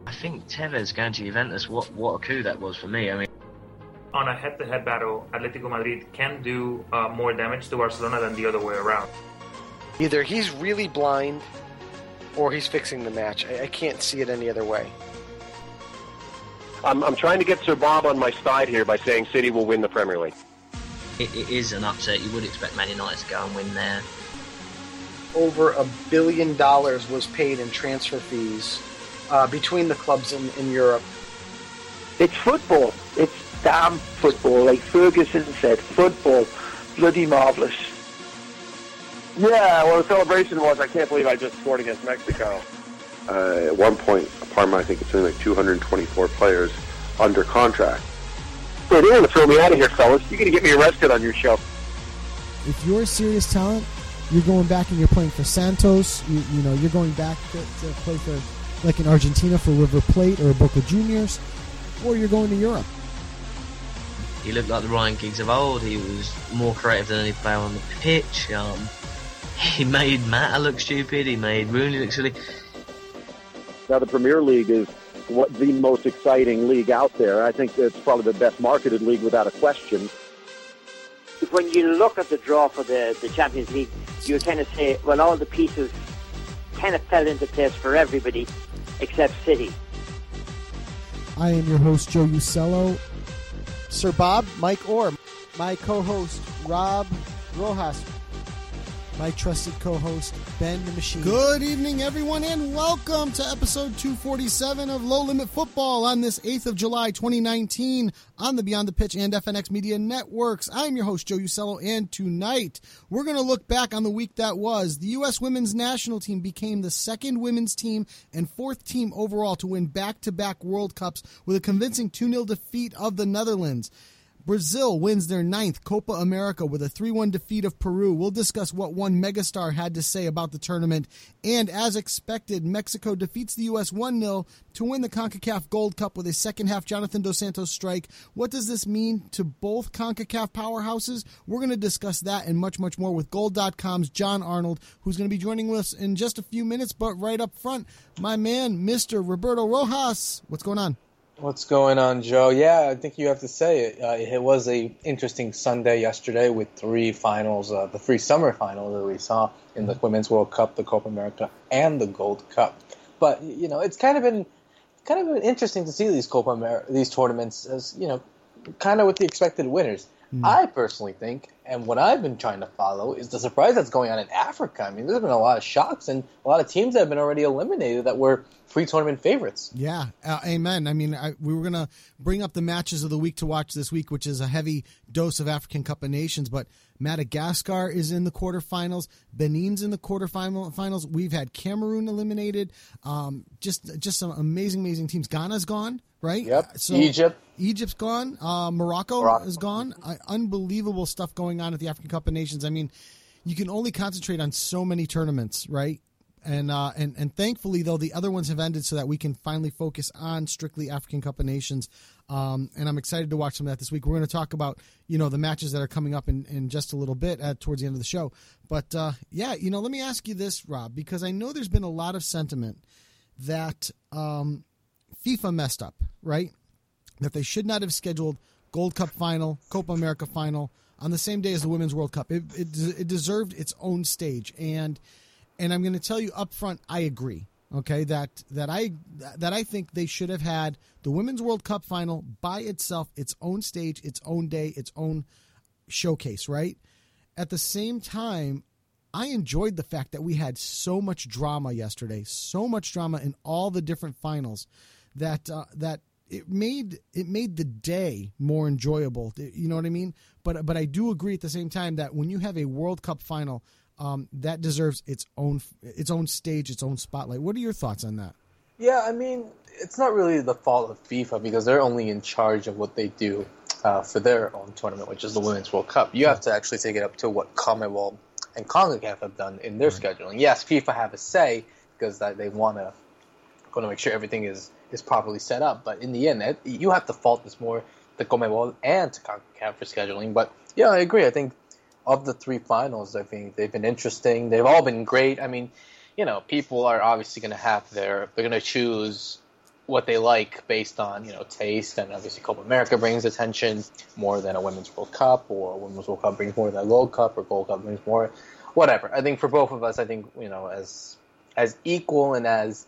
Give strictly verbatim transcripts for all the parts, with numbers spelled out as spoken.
I think Tevez going to Juventus, what, what a coup that was for me. I mean, on a head-to-head battle, Atletico Madrid can do uh, more damage to Barcelona than the other way around. Either he's really blind or he's fixing the match. I, I can't see it any other way. I'm, I'm trying to get Sir Bob on my side here by saying City will win the Premier League. It, it is an upset. You would expect Man United to go and win there. Over a billion dollars was paid in transfer fees uh, between the clubs in, in Europe. It's football. It's damn football. Like Ferguson said, football. Bloody marvellous. Yeah, well, the celebration was, I can't believe I just scored against Mexico. Uh, at one point, Parma, I think it's something like two hundred twenty-four players under contract. Hey, they're going to throw me out of here, fellas. You're going to get me arrested on your show. If you're a serious talent, you're going back and you're playing for Santos. You, you know, you're going back to, to play for, like in Argentina, for River Plate or Boca Juniors, or you're going to Europe. He looked like the Ryan Giggs of old. He was more creative than any player on the pitch. Um, he made Mata look stupid. He made Rooney look silly. Now, the Premier League is what the most exciting league out there. I think it's probably the best marketed league without a question. When you look at the draw for the, the Champions League, you kind of say, well, all the pieces kind of fell into place for everybody except City. I am your host, Joe Usello. Sir Bob, Mike Orr, my co-host, Rob Rojas, my trusted co-host, Ben the Machine. Good evening, everyone, and welcome to episode two forty-seven of Low Limit Football on this eighth of July, twenty nineteen, on the Beyond the Pitch and F N X Media Networks. I'm your host, Joe Usello, and tonight we're going to look back on the week that was. The U S women's national team became the second women's team and fourth team overall to win back-to-back World Cups with a convincing two nil defeat of the Netherlands. Brazil wins their ninth Copa America with a three one defeat of Peru. We'll discuss what one megastar had to say about the tournament. And as expected, Mexico defeats the U S one nil to win the CONCACAF Gold Cup with a second-half Jonathan Dos Santos strike. What does this mean to both CONCACAF powerhouses? We're going to discuss that and much, much more with Gold dot com's John Arnold, who's going to be joining us in just a few minutes. But right up front, my man, Mister Roberto Rojas. What's going on? What's going on, Joe? Yeah, I think you have to say it. Uh, it was a interesting Sunday yesterday with three finals, uh, the three summer finals that we saw in the Women's World Cup, the Copa America, and the Gold Cup. But you know, it's kind of been kind of been interesting to see these Copa America, these tournaments as you know, kind of with the expected winners. Mm. I personally think, and what I've been trying to follow, is the surprise that's going on in Africa. I mean, there's been a lot of shocks and a lot of teams that have been already eliminated that were pre-tournament favorites. Yeah, uh, amen. I mean, I, we were going to bring up the matches of the week to watch this week, which is a heavy dose of African Cup of Nations, but Madagascar is in the quarterfinals. Benin's in the quarterfinals. We've had Cameroon eliminated. Um, just just some amazing, amazing teams. Ghana's gone, right? Yep. So Egypt. Egypt's gone. Uh, Morocco, Morocco is gone. Uh, unbelievable stuff going on at the African Cup of Nations. I mean, you can only concentrate on so many tournaments, right? And uh, and and thankfully, though, the other ones have ended so that we can finally focus on strictly African Cup of Nations. Um, and I'm excited to watch some of that this week. We're going to talk about, you know, the matches that are coming up in, in just a little bit at, towards the end of the show. But, uh, yeah, you know, let me ask you this, Rob, because I know there's been a lot of sentiment that um, FIFA messed up, right? That they should not have scheduled Gold Cup final, Copa America final on the same day as the Women's World Cup. It, it, it deserved its own stage. And And I'm going to tell you up front, I agree. Okay, that that I that I think they should have had the Women's World Cup final by itself, its own stage, its own day, its own showcase. Right. At the same time, I enjoyed the fact that we had so much drama yesterday, so much drama in all the different finals, that uh, that it made it made the day more enjoyable. You know what I mean? But but I do agree at the same time that when you have a World Cup final, Um, that deserves its own its own stage, its own spotlight. What are your thoughts on that? Yeah, I mean, it's not really the fault of FIFA because they're only in charge of what they do uh, for their own tournament, which is the Women's World Cup. You have to actually take it up to what CONMEBOL and CONCACAF have done in their right. scheduling. Yes, FIFA have a say because that they want to want to make sure everything is, is properly set up. But in the end, it, you have to fault this more to CONMEBOL and to CONCACAF for scheduling. But yeah, I agree. I think of the three finals, I think they've been interesting. They've all been great. I mean, you know, people are obviously going to have their, they're going to choose what they like based on, you know, taste, and obviously Copa America brings attention more than a Women's World Cup, or a Women's World Cup brings more than a Gold Cup, or Gold Cup brings more, whatever. I think for both of us, I think, you know, as as equal and as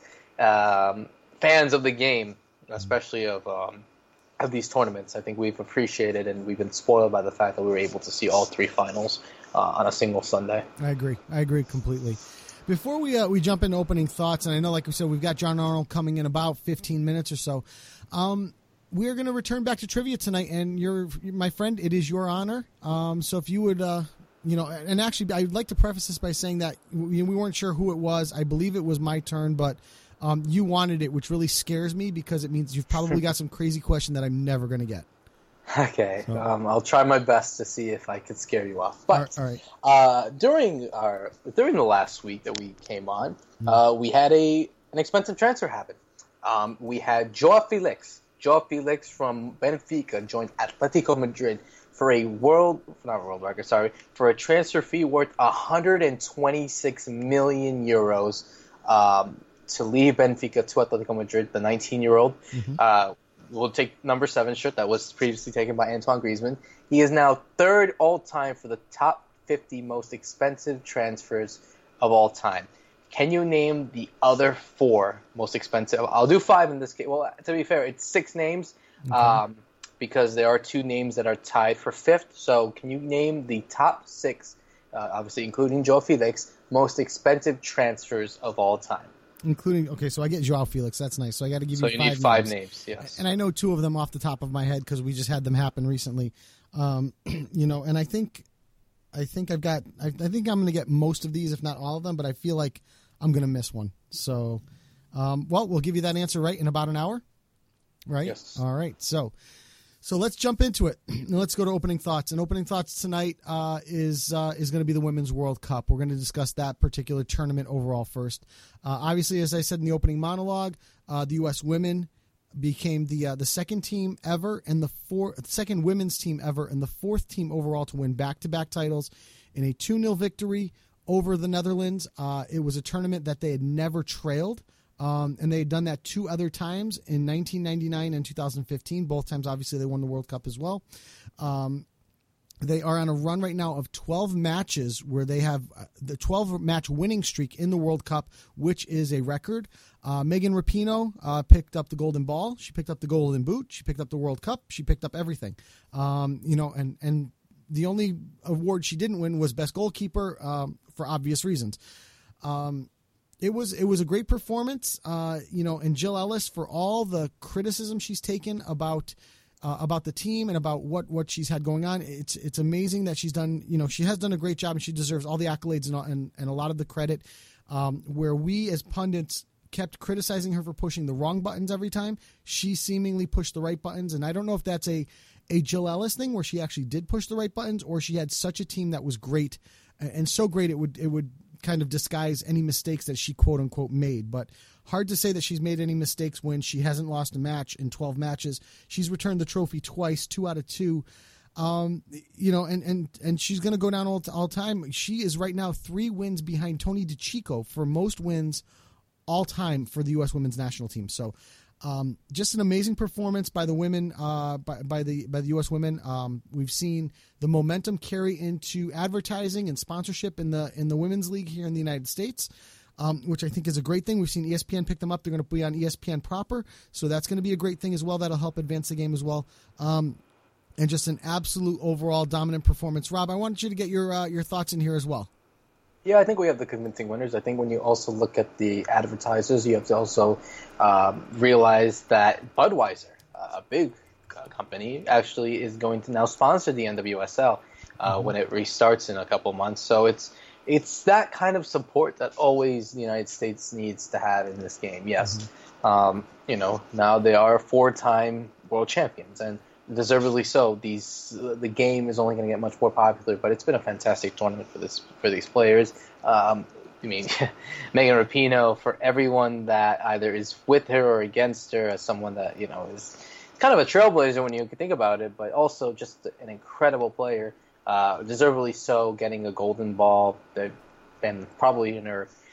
um, fans of the game, especially of um, of these tournaments, I think we've appreciated and we've been spoiled by the fact that we were able to see all three finals uh, on a single Sunday. I agree. I agree completely. Before we uh, we jump into opening thoughts, and I know, like we said, we've got John Arnold coming in about fifteen minutes or so. Um, we're going to return back to trivia tonight, and you're my friend. It is your honor. Um, so if you would, uh, you know, and actually, I'd like to preface this by saying that we, we weren't sure who it was. I believe it was my turn, but um, you wanted it, which really scares me because it means you've probably got some crazy question that I'm never going to get. Okay, so, um, I'll try my best to see if I could scare you off. But all right. uh, during our during the last week that we came on, mm-hmm. uh, we had a an expensive transfer happen. Um, we had Joao Felix. Joao Felix from Benfica joined Atletico Madrid for a world not world record, sorry, for a transfer fee worth one hundred twenty-six million euros um, to leave Benfica to Atletico Madrid. The nineteen-year-old. Mm-hmm. Uh, We'll take number seven shirt that was previously taken by Antoine Griezmann. He is now third all-time for the top fifty most expensive transfers of all time. Can you name the other four most expensive? I'll do five in this case. Well, to be fair, it's six names okay. um, because there are two names that are tied for fifth. So can you name the top six, uh, obviously including Joao Felix, most expensive transfers of all time? Including, okay, so I get Joao Felix. That's nice. So I got to give so you, you five need five names. names, yes. And I know two of them off the top of my head because we just had them happen recently. Um, you know, and I think, I think I've got, I, I think I'm going to get most of these, if not all of them, but I feel like I'm going to miss one. So, um, well, we'll give you that answer right in about an hour, right? Yes. All right. So, so let's jump into it. Let's go to opening thoughts. And opening thoughts tonight uh, is uh, is going to be the Women's World Cup. We're going to discuss that particular tournament overall first. Uh, obviously, as I said in the opening monologue, uh, the U S women became the uh, the second team ever and the four, second women's team ever and the fourth team overall to win back-to-back titles in a two nil victory over the Netherlands. Uh, it was a tournament that they had never trailed. Um, and they had done that two other times in nineteen ninety-nine and two thousand fifteen. Both times, obviously, they won the World Cup as well. Um, they are on a run right now of twelve matches where they have the twelve-match winning streak in the World Cup, which is a record. Uh, Megan Rapinoe uh, picked up the Golden Ball. She picked up the Golden Boot. She picked up the World Cup. She picked up everything. Um, you know, and, and the only award she didn't win was Best Goalkeeper um, for obvious reasons. Um It was it was a great performance, uh, you know, and Jill Ellis, for all the criticism she's taken about uh, about the team and about what, what she's had going on, it's it's amazing that she's done, you know, she has done a great job and she deserves all the accolades and and, and a lot of the credit. Um, where we as pundits kept criticizing her for pushing the wrong buttons every time, she seemingly pushed the right buttons, and I don't know if that's a a Jill Ellis thing where she actually did push the right buttons, or she had such a team that was great and so great it would it would. kind of disguise any mistakes that she quote unquote made, but hard to say that she's made any mistakes when she hasn't lost a match in twelve matches. She's returned the trophy twice, two out of two. Um, you know, and, and, and she's going to go down all, all time. She is right now three wins behind Toni DeCicco for most wins all time for the U S women's national team. So, um, just an amazing performance by the women, uh, by, by the, by the U S women. Um, we've seen the momentum carry into advertising and sponsorship in the, in the women's league here in the United States, um, which I think is a great thing. We've seen E S P N pick them up. They're going to be on E S P N proper. So that's going to be a great thing as well. That'll help advance the game as well. Um, and just an absolute overall dominant performance. Rob, I wanted you to get your, uh, your thoughts in here as well. Yeah, I think we have the convincing winners. I think when you also look at the advertisers, you have to also um, realize that Budweiser, a big uh, company, actually is going to now sponsor the N W S L uh, mm-hmm. when it restarts in a couple months. So it's it's that kind of support that always the United States needs to have in this game. Yes, mm-hmm. um, you know, now they are four-time world champions, and deservedly so. These uh, the game is only going to get much more popular, but it's been a fantastic tournament for this for these players. Um, I mean, Megan Rapinoe, for everyone that either is with her or against her, as someone that you know is kind of a trailblazer when you think about it, but also just an incredible player, uh, deservedly so, getting a golden ball, and probably in her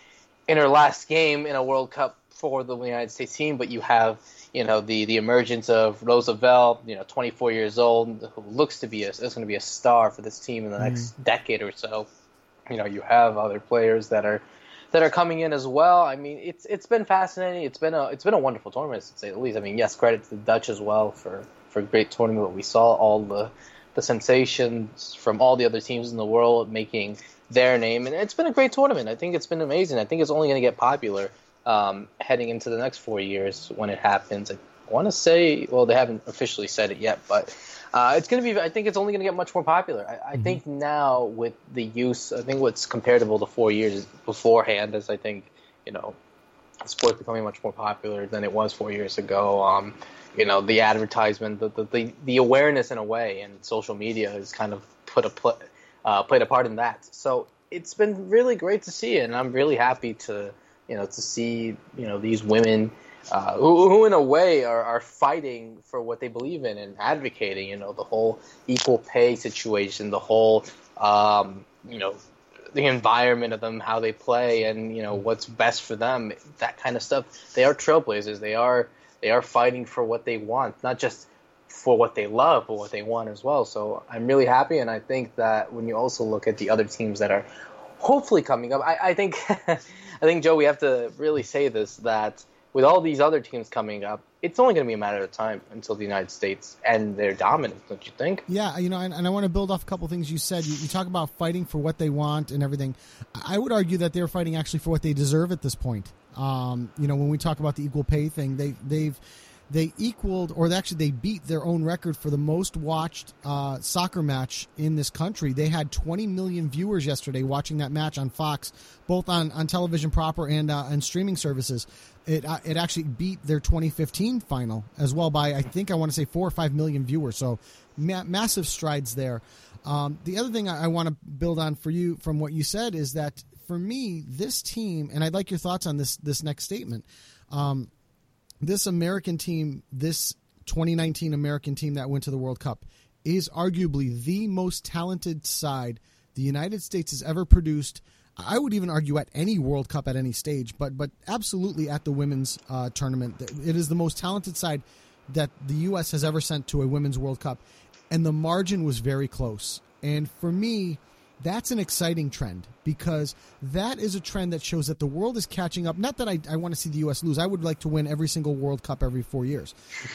in her last game in a World Cup for the United States team, but you have, you know, the, the emergence of Roosevelt, you know, twenty-four years old, who looks to be a, is going to be a star for this team in the next mm-hmm. decade or so. You know, you have other players that are that are coming in as well. I mean, it's it's been fascinating. It's been a it's been a wonderful tournament, to say the least. I mean, yes, credit to the Dutch as well for, for a great tournament. We saw all the the sensations from all the other teams in the world making their name, and it's been a great tournament. I think it's been amazing. I think it's only going to get popular um, heading into the next four years when it happens. I want to say, well, they haven't officially said it yet, but uh, it's going to be. I think it's only going to get much more popular. I, I mm-hmm. think now with the use, I think what's comparable to four years beforehand is, I think, you know, sports becoming much more popular than it was four years ago. Um, you know, the advertisement, the, the the the awareness in a way, and social media has kind of put a pl- uh, played a part in that. So it's been really great to see it, and I'm really happy to you know to see you know these women. Uh, who, who in a way are, are fighting for what they believe in and advocating, you know, the whole equal pay situation, the whole, um, you know, the environment of them, how they play, and, you know, what's best for them, that kind of stuff. They are trailblazers. They are they are fighting for what they want, not just for what they love, but what they want as well. So I'm really happy, and I think that when you also look at the other teams that are hopefully coming up, I, I think, I think, Joe, we have to really say this, that with all these other teams coming up, it's only going to be a matter of time until the United States and their dominance, don't you think? Yeah, you know, and, and I want to build off a couple things you said. You, you talk about fighting for what they want and everything. I would argue that they're fighting actually for what they deserve at this point. Um, you know, when we talk about the equal pay thing, they, they've they equaled, or actually they beat their own record for the most watched uh, soccer match in this country. They had twenty million viewers yesterday watching that match on Fox, both on, on television proper and uh, and streaming services. It uh, it actually beat their twenty fifteen final as well by, I think I want to say four or five million viewers. So ma- massive strides there. Um, the other thing I, I want to build on for you from what you said is that for me, this team, and I'd like your thoughts on this this next statement. Um, this American team, this twenty nineteen American team that went to the World Cup, is arguably the most talented side the United States has ever produced. I would even argue at any World Cup at any stage, but but absolutely at the women's uh, tournament. It is the most talented side that the U S has ever sent to a women's World Cup, and the margin was very close. And for me, that's an exciting trend, because that is a trend that shows that the world is catching up. Not that I, I want to see the U S lose. I would like to win every single World Cup every four years.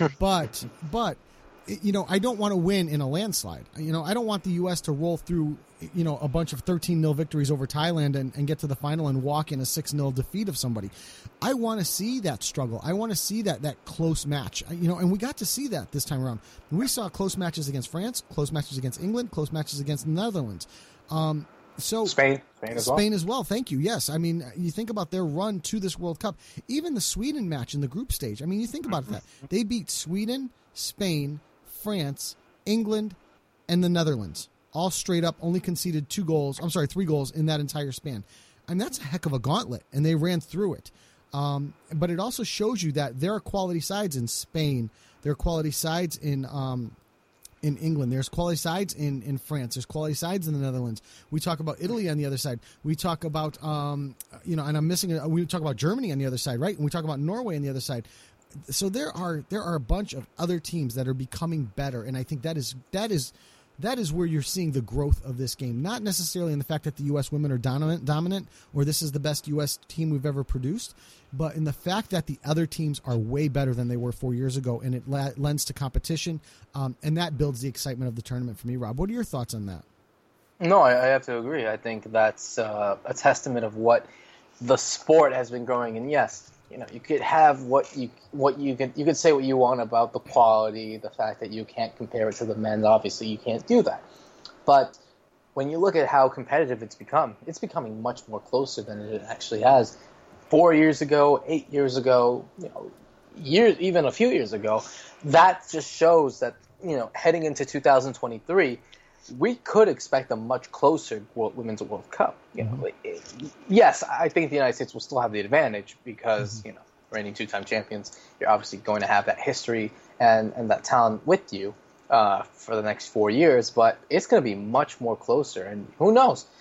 but but you know, I don't want to win in a landslide. You know, I don't want the U S to roll through, you know, a bunch of thirteen nil victories over Thailand and, and get to the final and walk in a six nil defeat of somebody. I want to see that struggle. I want to see that that close match. You know, and we got to see that this time around. We saw close matches against France, close matches against England, close matches against the Netherlands. Um, so Spain, Spain as well. Spain as well. Thank you. Yes, I mean, you think about their run to this World Cup. Even the Sweden match in the group stage. I mean, you think about that. They beat Sweden, Spain, France, England, and the Netherlands. All straight up, only conceded two goals. I'm sorry, three goals in that entire span. And that's a heck of a gauntlet, and they ran through it. Um, but it also shows you that there are quality sides in Spain. There are quality sides in um, in England. There's quality sides in, in France. There's quality sides in the Netherlands. We talk about Italy on the other side. We talk about, um, you know, and I'm missing, a, we talk about Germany on the other side, right? And we talk about Norway on the other side. So there are there are a bunch of other teams that are becoming better, and I think that is that is that is where you're seeing the growth of this game. Not necessarily in the fact that the U S women are dominant, dominant, or this is the best U S team we've ever produced, but in the fact that the other teams are way better than they were four years ago, and it la- lends to competition, um, and that builds the excitement of the tournament for me. Rob, what are your thoughts on that? No, I, I have to agree. I think that's uh, a testament of what the sport has been growing. And yes, you know, you could have what you what you could you could say what you want about the quality, the fact that you can't compare it to the men's. Obviously, you can't do that. But when you look at how competitive it's become, it's becoming much more closer than it actually has. Four years ago, eight years ago, you know, years even a few years ago, that just shows that, you know, heading into two thousand twenty-three, we could expect a much closer World, Women's World Cup. You know, mm-hmm. Yes, I think the United States will still have the advantage because, mm-hmm. you know, reigning two-time champions, you're obviously going to have that history and, and that talent with you uh, for the next four years. But it's going to be much more closer. And who knows?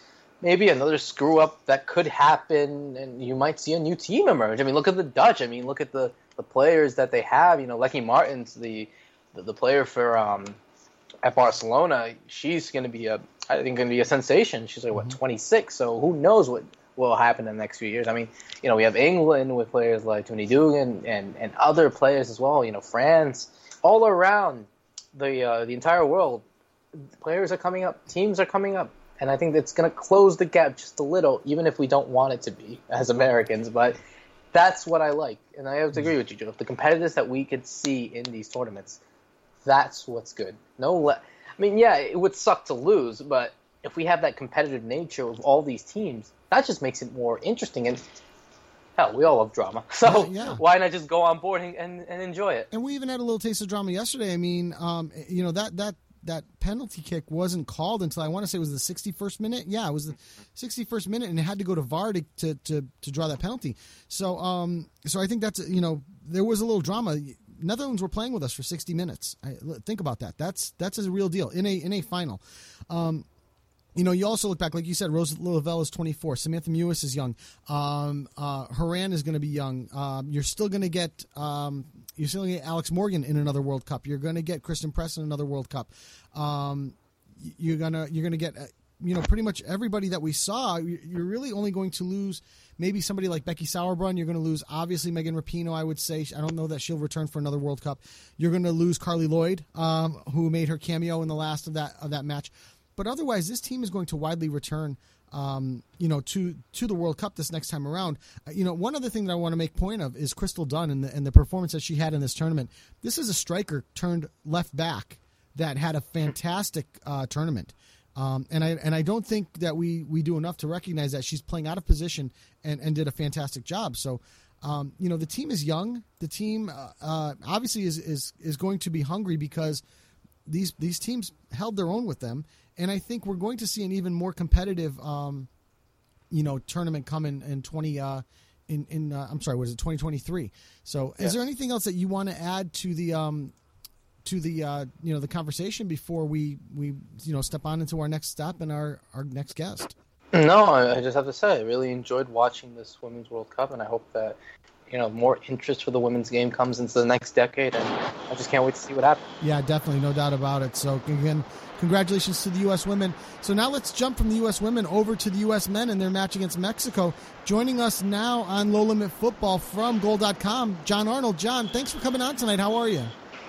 maybe another screw up that could happen, and you might see a new team emerge. I mean, look at the Dutch. I mean, look at the, the players that they have. You know, Lecky Martens, the the, the player for um, at Barcelona. She's going to be a, I think, going to be a sensation. She's like what mm-hmm. twenty-six. So who knows what will happen in the next few years? I mean, you know, we have England with players like Tony Dugan and and other players as well. You know, France, all around the uh, the entire world. Players are coming up, teams are coming up, and I think it's going to close the gap just a little, even if we don't want it to be as Americans. But that's what I like, and I have to agree with you, Joe. The competitiveness that we could see in these tournaments, that's what's good. No, le- I mean, yeah, it would suck to lose, but if we have that competitive nature of all these teams, that just makes it more interesting. And hell, we all love drama, so yeah, yeah. why not just go on board and, and, and enjoy it? And we even had a little taste of drama yesterday. I mean, um, you know, that that. that penalty kick wasn't called until I want to say it was the sixty-first minute. Yeah, it was the sixty-first minute, and it had to go to V A R to to, to, to draw that penalty. So, um, so I think that's, you know, there was a little drama. Netherlands were playing with us for sixty minutes. I, think about that. That's that's a real deal in a in a final. Um, You know, you also look back, like you said, Rose Lavelle is twenty-four. Samantha Mewis is young. Um, uh, Haran is going to be young. Um, you're still going to get um, you're still going to get Alex Morgan in another World Cup. You're going to get Kristen Press in another World Cup. Um, you're gonna you're gonna get uh, you know pretty much everybody that we saw. You're really only going to lose maybe somebody like Becky Sauerbrunn. You're going to lose obviously Megan Rapinoe. I would say I don't know that she'll return for another World Cup. You're going to lose Carly Lloyd, um, who made her cameo in the last of that of that match. But otherwise, this team is going to widely return, um, you know, to to the World Cup this next time around. Uh, you know, one other thing that I want to make point of is Crystal Dunn and the, and the performance that she had in this tournament. This is a striker turned left back that had a fantastic uh, tournament, um, and I and I don't think that we, we do enough to recognize that she's playing out of position and, and did a fantastic job. So, um, you know, the team is young. The team uh, uh, obviously is, is is going to be hungry because these these teams held their own with them. And I think we're going to see an even more competitive, um, you know, tournament coming in twenty. Uh, in in uh, I'm sorry, what is it, twenty twenty-three? So, yeah. Is there anything else that you want to add to the um, to the uh, you know the conversation before we, we you know step on into our next step and our, our next guest? No, I just have to say I really enjoyed watching this Women's World Cup, and I hope that you know more interest for the women's game comes into the next decade, and I just can't wait to see what happens. Yeah, definitely, no doubt about it. So again, congratulations to the U S women. So now let's jump from the U S women over to the U S men and their match against Mexico. Joining us now on Low Limit Football from Goal dot com, John Arnold. John, thanks for coming on tonight. How are you?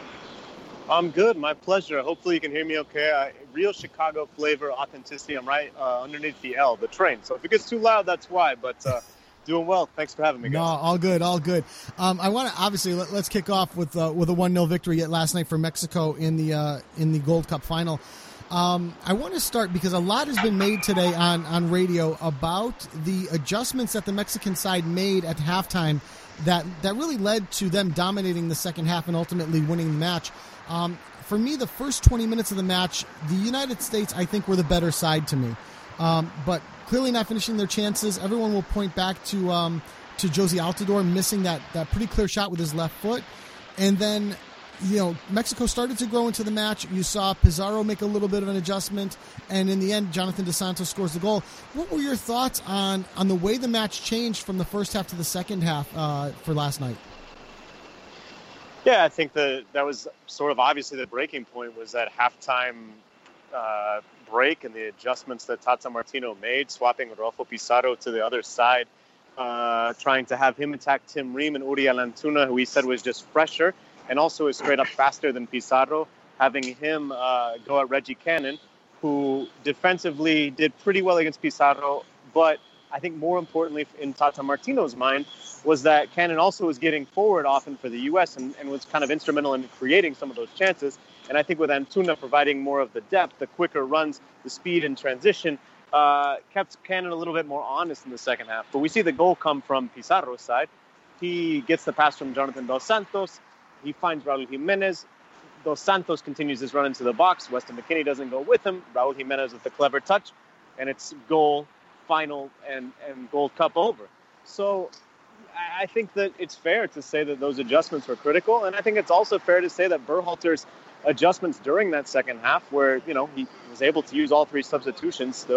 I'm good. My pleasure. Hopefully you can hear me okay. Uh, real Chicago flavor, authenticity. I'm right uh, underneath the L, the train. So if it gets too loud, that's why. But uh, doing well. Thanks for having me, guys. No, all good, all good. Um, I want to obviously let, let's kick off with uh, with a one nil victory last night for Mexico in the uh, in the Gold Cup final. Um, I want to start because a lot has been made today on, on radio about the adjustments that the Mexican side made at halftime that, that really led to them dominating the second half and ultimately winning the match. Um, for me, the first twenty minutes of the match, the United States, I think, were the better side to me. Um, but clearly not finishing their chances. Everyone will point back to um, to Josie Altidore missing that, that pretty clear shot with his left foot. And then, you know, Mexico started to grow into the match. You saw Pizarro make a little bit of an adjustment, and in the end, Jonathan Dos Santos scores the goal. What were your thoughts on, on the way the match changed from the first half to the second half uh, for last night? Yeah, I think that that was sort of obviously the breaking point was that halftime uh, break and the adjustments that Tata Martino made, swapping Rodolfo Pizarro to the other side, uh, trying to have him attack Tim Ream and Uriel Antuna, who he said was just fresher and also is straight up faster than Pizarro, having him uh, go at Reggie Cannon, who defensively did pretty well against Pizarro, but I think more importantly in Tata Martino's mind was that Cannon also was getting forward often for the U S and, and was kind of instrumental in creating some of those chances. And I think with Antuna providing more of the depth, the quicker runs, the speed and transition, uh, kept Cannon a little bit more honest in the second half. But we see the goal come from Pizarro's side. He gets the pass from Jonathan Dos Santos. He finds Raul Jimenez. Dos Santos continues his run into the box. Weston McKennie doesn't go with him. Raul Jimenez with a clever touch. And it's goal, final, and, and Gold Cup over. So I think that it's fair to say that those adjustments were critical. And I think it's also fair to say that Berhalter's adjustments during that second half, where, you know, he was able to use all three substitutions still,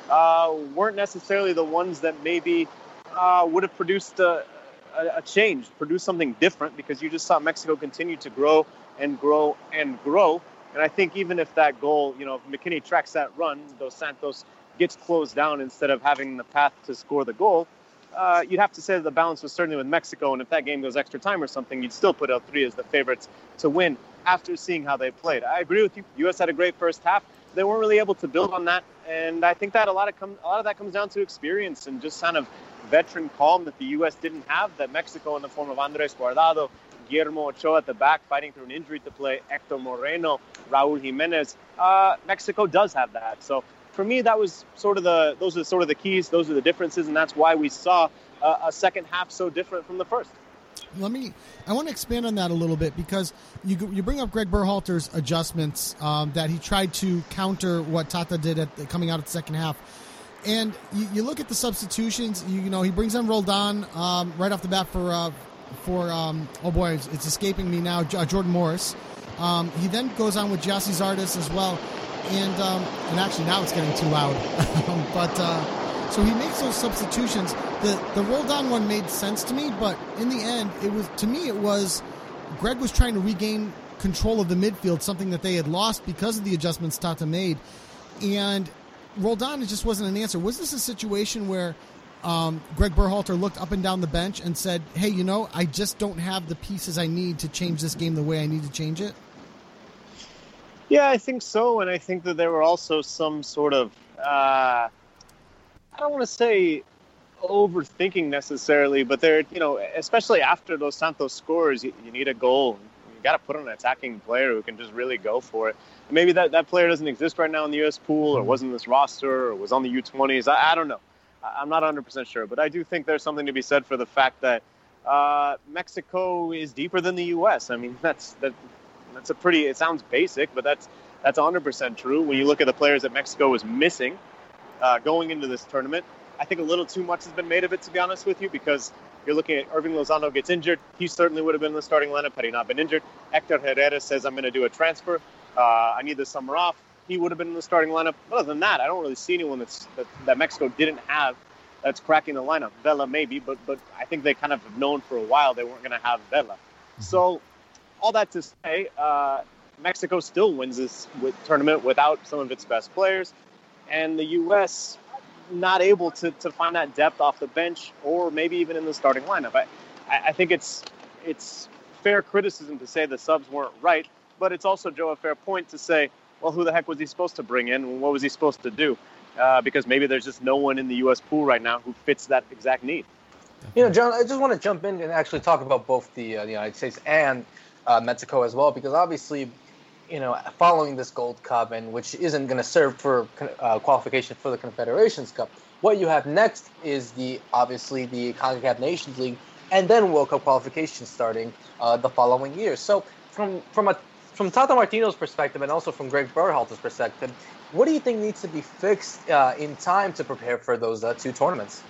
uh, weren't necessarily the ones that maybe uh, would have produced a, a, a change, produced something different, because you just saw Mexico continue to grow and grow and grow. And I think even if that goal, you know, if McKinney tracks that run, Dos Santos gets closed down instead of having the path to score the goal, uh, you'd have to say that the balance was certainly with Mexico. And if that game goes extra time or something, you'd still put El Tri as the favorites to win after seeing how they played. I agree with you. U S had a great first half. They weren't really able to build on that. And I think that a lot of com- a lot of that comes down to experience and just kind of veteran calm that the U S didn't have, that Mexico, in the form of Andres Guardado, Guillermo Ochoa at the back, fighting through an injury to play, Hector Moreno, Raul Jimenez. Uh, Mexico does have that. So for me, that was sort of the those are sort of the keys. Those are the differences, and that's why we saw uh, a second half so different from the first. Let me. I want to expand on that a little bit, because you you bring up Greg Berhalter's adjustments um, that he tried to counter what Tata did at the, coming out of the second half, and you, you look at the substitutions. You, you know, he brings on Roldan um, right off the bat for uh, for um, oh boy, it's, it's escaping me now. Uh, Jordan Morris. Um, he then goes on with Gyasi Zardes as well, and um, and actually now it's getting too loud, but. Uh, So he makes those substitutions. The the Roldan one made sense to me, but in the end, it was to me it was Greg was trying to regain control of the midfield, something that they had lost because of the adjustments Tata made, and Roldan just wasn't an answer. Was this a situation where um, Greg Berhalter looked up and down the bench and said, "Hey, you know, I just don't have the pieces I need to change this game the way I need to change it"? Yeah, I think so, and I think that there were also some sort of. Uh... I don't want to say overthinking necessarily, but they're, you know, especially after Dos Santos scores, you, you need a goal. You got to put on an attacking player who can just really go for it. And maybe that, that player doesn't exist right now in the U S pool, or wasn't in this roster, or was on the U twenties. I, I don't know. I'm not one hundred percent sure, but I do think there's something to be said for the fact that uh, Mexico is deeper than the U S. I mean, that's that. That's a pretty. It sounds basic, but that's that's one hundred percent true. When you look at the players that Mexico was missing Uh, going into this tournament, I think a little too much has been made of it, to be honest with you, because you're looking at Irving Lozano gets injured. He certainly would have been in the starting lineup had he not been injured. Hector Herrera says, I'm going to do a transfer. Uh, I need the summer off. He would have been in the starting lineup. But other than that, I don't really see anyone that's, that, that Mexico didn't have that's cracking the lineup. Vela maybe, but but I think they kind of have known for a while they weren't going to have Vela. So all that to say, uh, Mexico still wins this with, tournament without some of its best players. And the U S not able to, to find that depth off the bench, or maybe even in the starting lineup. I, I think it's it's fair criticism to say the subs weren't right, but it's also, Joe, a fair point to say, well, who the heck was he supposed to bring in? What was he supposed to do? Uh, because maybe there's just no one in the U S pool right now who fits that exact need. You know, John, I just want to jump in and actually talk about both the, uh, the United States and uh, Mexico as well, because obviously, you know, following this Gold Cup, and which isn't going to serve for uh, qualification for the Confederations Cup, what you have next is the obviously the CONCACAF Nations League, and then World Cup qualification starting uh, the following year. So, from from a from Tata Martino's perspective, and also from Greg Berhalter's perspective, what do you think needs to be fixed uh, in time to prepare for those uh, two tournaments?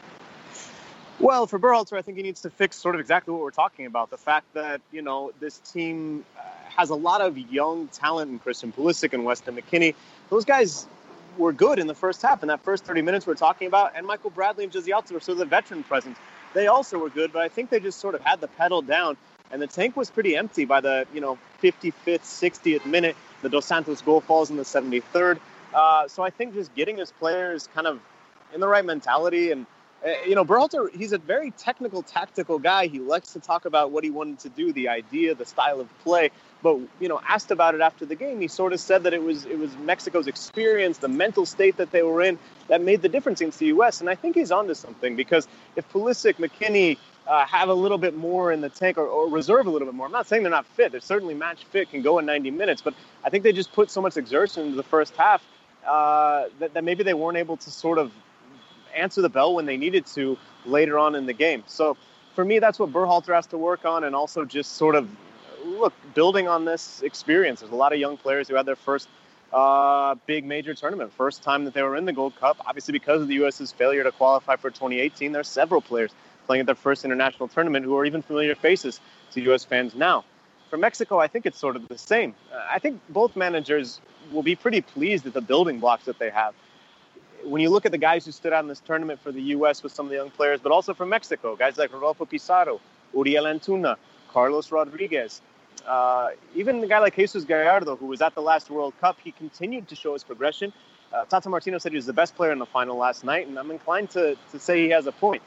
Well, for Berhalter, I think he needs to fix sort of exactly what we're talking about. The fact that, you know, this team uh, has a lot of young talent in Christian Pulisic and Weston McKennie. Those guys were good in the first half. In that first thirty minutes we're talking about, and Michael Bradley and Jose Altuve, so the veteran presence, they also were good, but I think they just sort of had the pedal down, and the tank was pretty empty by the, you know, fifty-fifth, sixtieth minute. The Dos Santos goal falls in the seventy-third. Uh, so I think just getting his players kind of in the right mentality, and Uh, you know, Berhalter, he's a very technical, tactical guy. He likes to talk about what he wanted to do, the idea, the style of play. But, you know, asked about it after the game, he sort of said that it was it was Mexico's experience, the mental state that they were in, that made the difference against the U S. And I think he's onto something, because if Pulisic, McKennie uh, have a little bit more in the tank, or, or reserve a little bit more, I'm not saying they're not fit. They're certainly match fit, can go in ninety minutes. But I think they just put so much exertion into the first half uh, that, that maybe they weren't able to sort of answer the bell when they needed to later on in the game. So for me, that's what Berhalter has to work on, and also just sort of, look, building on this experience. There's a lot of young players who had their first uh, big major tournament, first time that they were in the Gold Cup. Obviously, because of the U S's failure to qualify for twenty eighteen, there's several players playing at their first international tournament who are even familiar faces to U S fans now. For Mexico, I think it's sort of the same. I think both managers will be pretty pleased at the building blocks that they have. when you look at the guys who stood out in this tournament for the U S with some of the young players, but also for Mexico, guys like Rodolfo Pizarro, Uriel Antuna, Carlos Rodriguez, uh, even a guy like Jesus Gallardo, who was at the last World Cup, he continued to show his progression. Uh, Tata Martino said he was the best player in the final last night, and I'm inclined to, to say he has a point.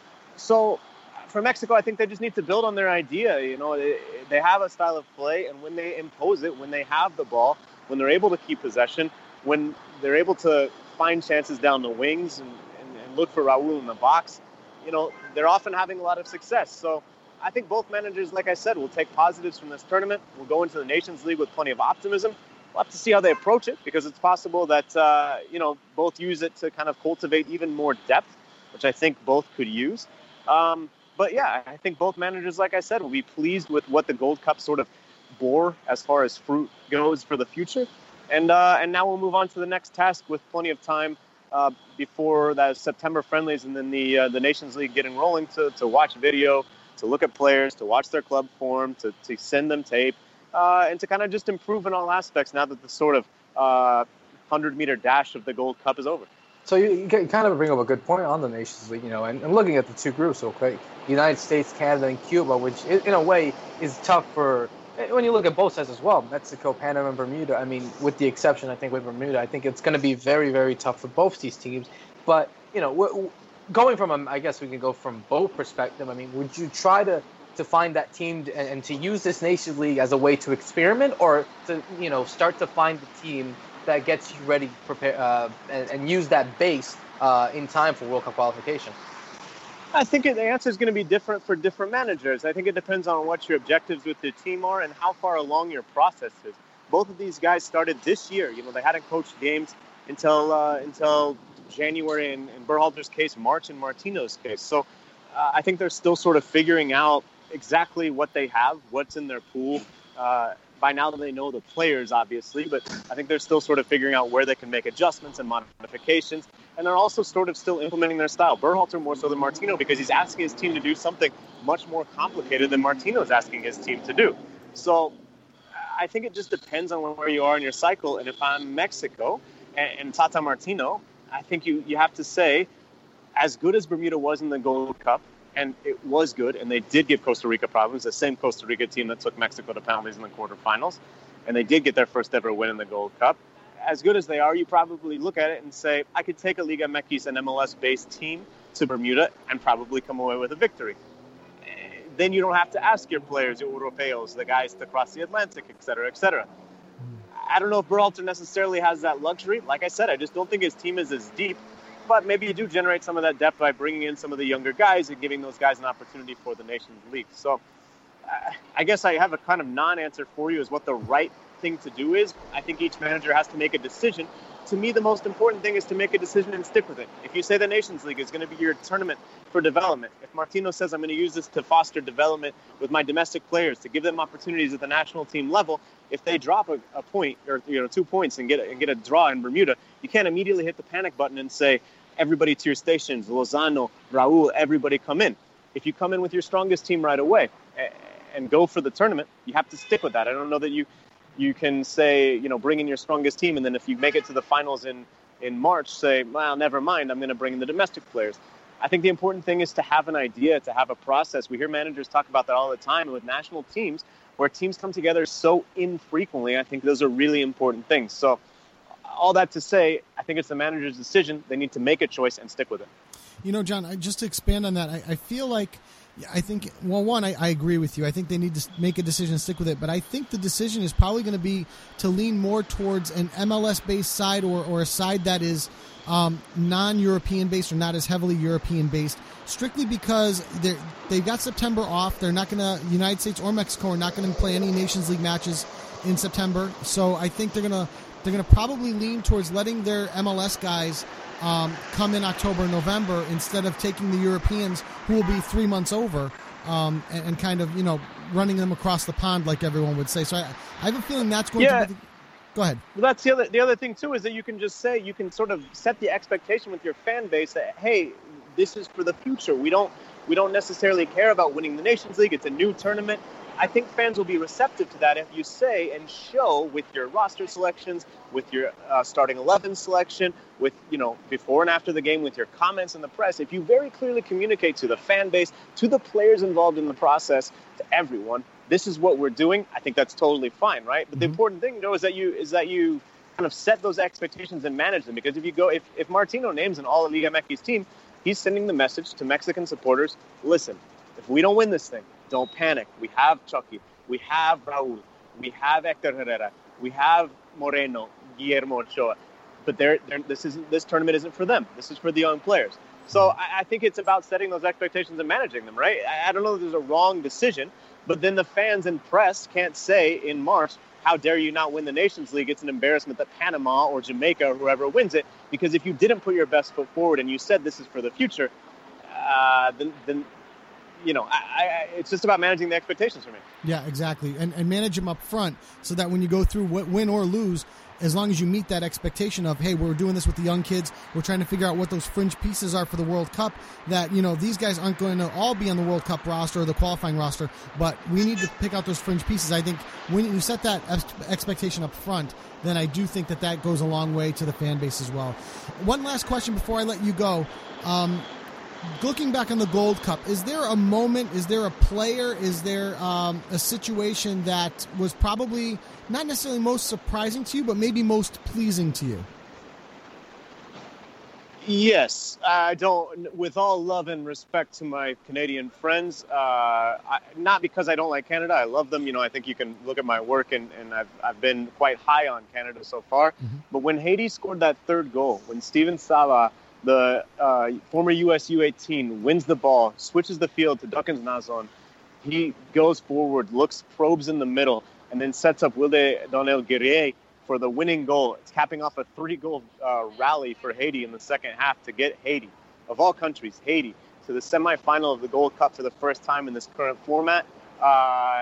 So for Mexico, I think they just need to build on their idea. You know, they, they have a style of play, and when they impose it, when they have the ball, when they're able to keep possession, when they're able to find chances down the wings and, and, and look for Raul in the box, you know, they're often having a lot of success. So I think both managers, like I said, will take positives from this tournament. We'll go into the Nations League with plenty of optimism. We'll have to see how they approach it, because it's possible that, uh, you know, both use it to kind of cultivate even more depth, which I think both could use. Um, but yeah, I think both managers, like I said, will be pleased with what the Gold Cup sort of bore as far as fruit goes for the future. And uh, and now we'll move on to the next task with plenty of time uh, before that September friendlies and then the uh, the Nations League getting rolling to, to watch video, to look at players, to watch their club form, to, to send them tape, uh, and to kind of just improve in all aspects now that the sort of uh, hundred-meter dash of the Gold Cup is over. So you, you kind of bring up a good point on the Nations League, you know, and, and looking at the two groups real quick, United States, Canada, and Cuba, which in a way is tough for, when you look at both sides as well, Mexico, Panama, and Bermuda, I mean, with the exception, I think, with Bermuda, I think it's going to be very, very tough for both these teams. But, you know, w- w- going from, a, I guess we can go from both perspective, I mean, would you try to, to find that team and, and to use this Nations League as a way to experiment, or to, you know, start to find the team that gets you ready, prepare, uh, and, and use that base uh, in time for World Cup qualification? I think the answer is going to be different for different managers. I think it depends on what your objectives with the team are and how far along your process is. Both of these guys started this year. You know, they hadn't coached games until uh, until January, in, in Berhalter's case, March in Martino's case. So uh, I think they're still sort of figuring out exactly what they have, what's in their pool. Uh, by now they know the players, obviously, but I think they're still sort of figuring out where they can make adjustments and modifications. And they're also sort of still implementing their style. Berhalter more so than Martino, because he's asking his team to do something much more complicated than Martino's asking his team to do. So I think it just depends on where you are in your cycle. And if I'm Mexico and, and Tata Martino, I think you, you have to say, as good as Bermuda was in the Gold Cup, and it was good, and they did give Costa Rica problems, the same Costa Rica team that took Mexico to penalties in the quarterfinals, and they did get their first ever win in the Gold Cup. As good as they are, you probably look at it and say, I could take a Liga M X, an M L S-based team, to Bermuda and probably come away with a victory. Then you don't have to ask your players, your Europeos, the guys to cross the Atlantic, et cetera, et cetera. I don't know if Berhalter necessarily has that luxury. Like I said, I just don't think his team is as deep. But maybe you do generate some of that depth by bringing in some of the younger guys and giving those guys an opportunity for the Nations League. So uh, I guess I have a kind of non-answer for you as what the right thing to do is. I think each manager has to make a decision. To me, the most important thing is to make a decision and stick with it. If you say the Nations League is going to be your tournament for development, if Martino says I'm going to use this to foster development with my domestic players, to give them opportunities at the national team level, if they drop a, a point or you know two points and get a, and get a draw in Bermuda, you can't immediately hit the panic button and say, everybody to your stations, Lozano, Raul, everybody come in. If you come in with your strongest team right away and go for the tournament, you have to stick with that. I don't know that you you can say, you know, bring in your strongest team, and then if you make it to the finals in, in March, say, well, never mind, I'm going to bring in the domestic players. I think the important thing is to have an idea, to have a process. We hear managers talk about that all the time with national teams, where teams come together so infrequently. I think those are really important things. So all that to say, I think it's the manager's decision. They need to make a choice and stick with it. You know, John, I, just to expand on that, I, I feel like, I think, well, one, I, I agree with you. I think they need to make a decision and stick with it. But I think the decision is probably going to be to lean more towards an M L S-based side or, or a side that is um, non-European-based or not as heavily European-based, strictly because they've got September off. They're not going to, United States or Mexico are not going to play any Nations League matches in September. So I think they're going to they're going to probably lean towards letting their M L S guys Um, come in October, November, instead of taking the Europeans, who will be three months over, um, and, and kind of, you know, running them across the pond, like everyone would say. So I, I have a feeling that's going yeah. to be the... Go ahead. Well, that's the other, the other thing, too, is that you can just say, you can sort of set the expectation with your fan base that, hey, this is for the future. We don't, we don't necessarily care about winning the Nations League. It's a new tournament. I think fans will be receptive to that if you say and show with your roster selections, with your uh, starting eleven selection, with, you know, before and after the game, with your comments in the press. If you very clearly communicate to the fan base, to the players involved in the process, to everyone, this is what we're doing, I think that's totally fine, right? But mm-hmm. the important thing, though, is that you is that you kind of set those expectations and manage them. Because if you go, if, if Martino names an all Liga M X team, he's sending the message to Mexican supporters, listen, if we don't win this thing, don't panic. We have Chucky. We have Raul. We have Hector Herrera. We have Moreno, Guillermo Ochoa. But they're, they're, this isn't this tournament isn't for them. This is for the young players. So I, I think it's about setting those expectations and managing them, right? I, I don't know if there's a wrong decision, but then the fans and press can't say in March, how dare you not win the Nations League? It's an embarrassment that Panama or Jamaica or whoever wins it. Because if you didn't put your best foot forward and you said this is for the future, uh, then, then you know, I, I, it's just about managing the expectations for me. Yeah, exactly. And, and manage them up front so that when you go through win or lose, as long as you meet that expectation of, hey, we're doing this with the young kids, we're trying to figure out what those fringe pieces are for the World Cup, that, you know, these guys aren't going to all be on the World Cup roster or the qualifying roster, but we need to pick out those fringe pieces. I think when you set that expectation up front, then I do think that that goes a long way to the fan base as well. One last question before I let you go. Um, Looking back on the Gold Cup, is there a moment, is there a player, is there um, a situation that was probably not necessarily most surprising to you, but maybe most pleasing to you? Yes, I don't, with all love and respect to my Canadian friends, uh, I, not because I don't like Canada, I love them, you know, I think you can look at my work and, and I've, I've been quite high on Canada so far, mm-hmm. but when Haiti scored that third goal, when Steven Sava, the uh, former U S U eighteen, wins the ball, switches the field to Dukins Nazon. He goes forward, looks, probes in the middle, and then sets up Wilde Donel Guerrier for the winning goal. It's capping off a three-goal uh, rally for Haiti in the second half to get Haiti, of all countries, Haiti, to the semifinal of the Gold Cup for the first time in this current format. Uh,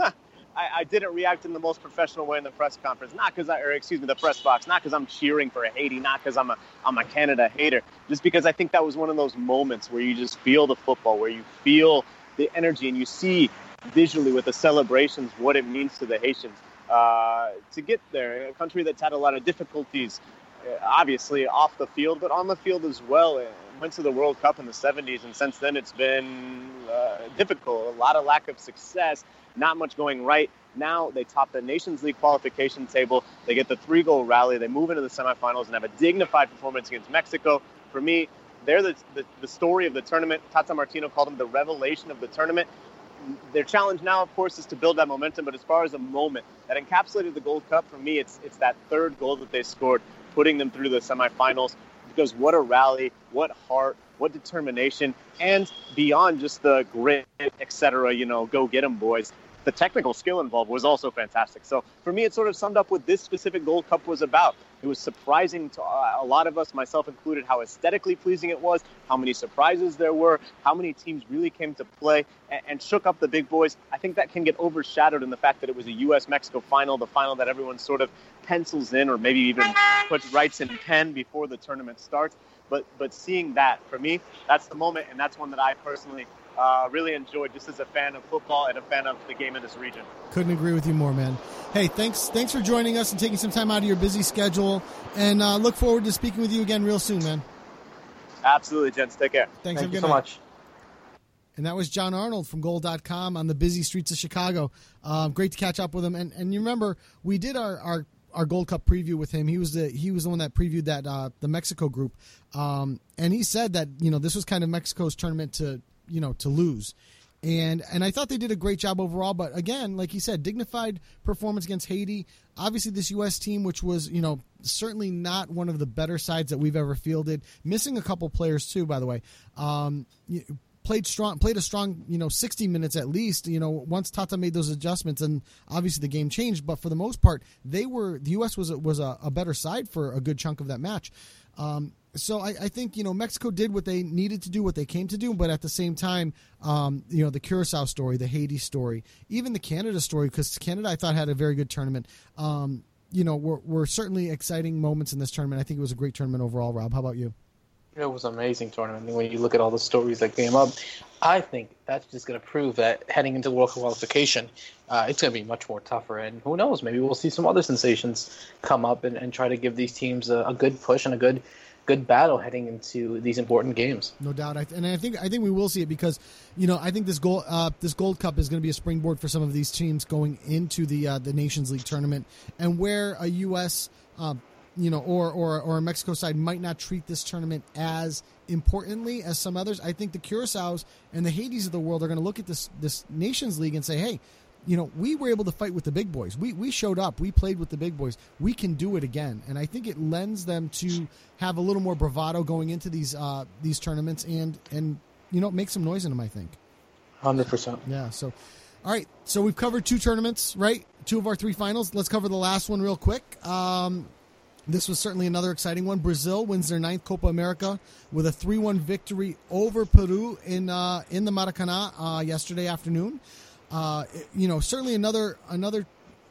I, I didn't react in the most professional way in the press conference, not because I, or excuse me, the press box, not because I'm cheering for Haiti, not because I'm a, I'm a Canada hater, just because I think that was one of those moments where you just feel the football, where you feel the energy and you see visually with the celebrations what it means to the Haitians uh, to get there. A country that's had a lot of difficulties, obviously off the field, but on the field as well. It went to the World Cup in the seventies, and since then it's been uh, difficult, a lot of lack of success. Not much going right. Now they top the Nations League qualification table. They get the three-goal rally. They move into the semifinals and have a dignified performance against Mexico. For me, they're the, the, the story of the tournament. Tata Martino called them the revelation of the tournament. Their challenge now, of course, is to build that momentum. But as far as a moment that encapsulated the Gold Cup, for me, it's it's that third goal that they scored, putting them through the semifinals. Because what a rally, what heart, what determination, and beyond just the grit, et cetera, you know, go get them, boys. The technical skill involved was also fantastic. So for me, it sort of summed up what this specific Gold Cup was about. It was surprising to a lot of us, myself included, how aesthetically pleasing it was, how many surprises there were, how many teams really came to play and, and shook up the big boys. I think that can get overshadowed in the fact that it was a U S Mexico final, the final that everyone sort of pencils in or maybe even puts writes in pen before the tournament starts. But but seeing that, for me, that's the moment, and that's one that I personally Uh, really enjoyed just as a fan of football and a fan of the game in this region. Couldn't agree with you more, man. Hey, thanks thanks for joining us and taking some time out of your busy schedule, and uh, look forward to speaking with you again real soon, man. Absolutely, gents. Take care. Thanks Thank you so much. And that was John Arnold from goal dot com on the busy streets of Chicago. Um, great to catch up with him. And and you remember, we did our, our, our Gold Cup preview with him. He was the he was the one that previewed that uh, the Mexico group. Um, and he said that, you know, this was kind of Mexico's tournament to you know, to lose. And and I thought they did a great job overall. But again, like he said, dignified performance against Haiti. Obviously, this U S team, which was, you know, certainly not one of the better sides that we've ever fielded. Missing a couple players, too, by the way. Um, played strong, played a strong, you know, sixty minutes at least, you know, once Tata made those adjustments, and obviously the game changed. But for the most part, they were, the U S was, was a, a better side for a good chunk of that match. Um, So I, I think, you know, Mexico did what they needed to do, what they came to do, but at the same time, um, you know, the Curacao story, the Haiti story, even the Canada story, because Canada, I thought, had a very good tournament. Um, you know, were, were certainly exciting moments in this tournament. I think it was a great tournament overall, Rob. How about you? It was an amazing tournament. When you look at all the stories that came up, I think that's just going to prove that heading into World Cup qualification, uh, it's going to be much more tougher. And who knows, maybe we'll see some other sensations come up and, and try to give these teams a, a good push and a good good battle heading into these important games. No doubt. I th- and I think I think we will see it because, you know, I think this gold uh, this Gold Cup is going to be a springboard for some of these teams going into the uh, the Nations League tournament, and where a U S Uh, you know, or, or or a Mexico side might not treat this tournament as importantly as some others. I think the Curaçaos and the Hades of the world are going to look at this this Nations League and say, hey, you know, we were able to fight with the big boys. We we showed up. We played with the big boys. We can do it again. And I think it lends them to have a little more bravado going into these uh, these tournaments and, and, you know, make some noise in them, I think. one hundred percent. Yeah, so... All right, so we've covered two tournaments, right? Two of our three finals. Let's cover the last one real quick. Um, this was certainly another exciting one. Brazil wins their ninth Copa America with a three one victory over Peru in uh, in the Maracanã uh, yesterday afternoon. Uh, you know, certainly another another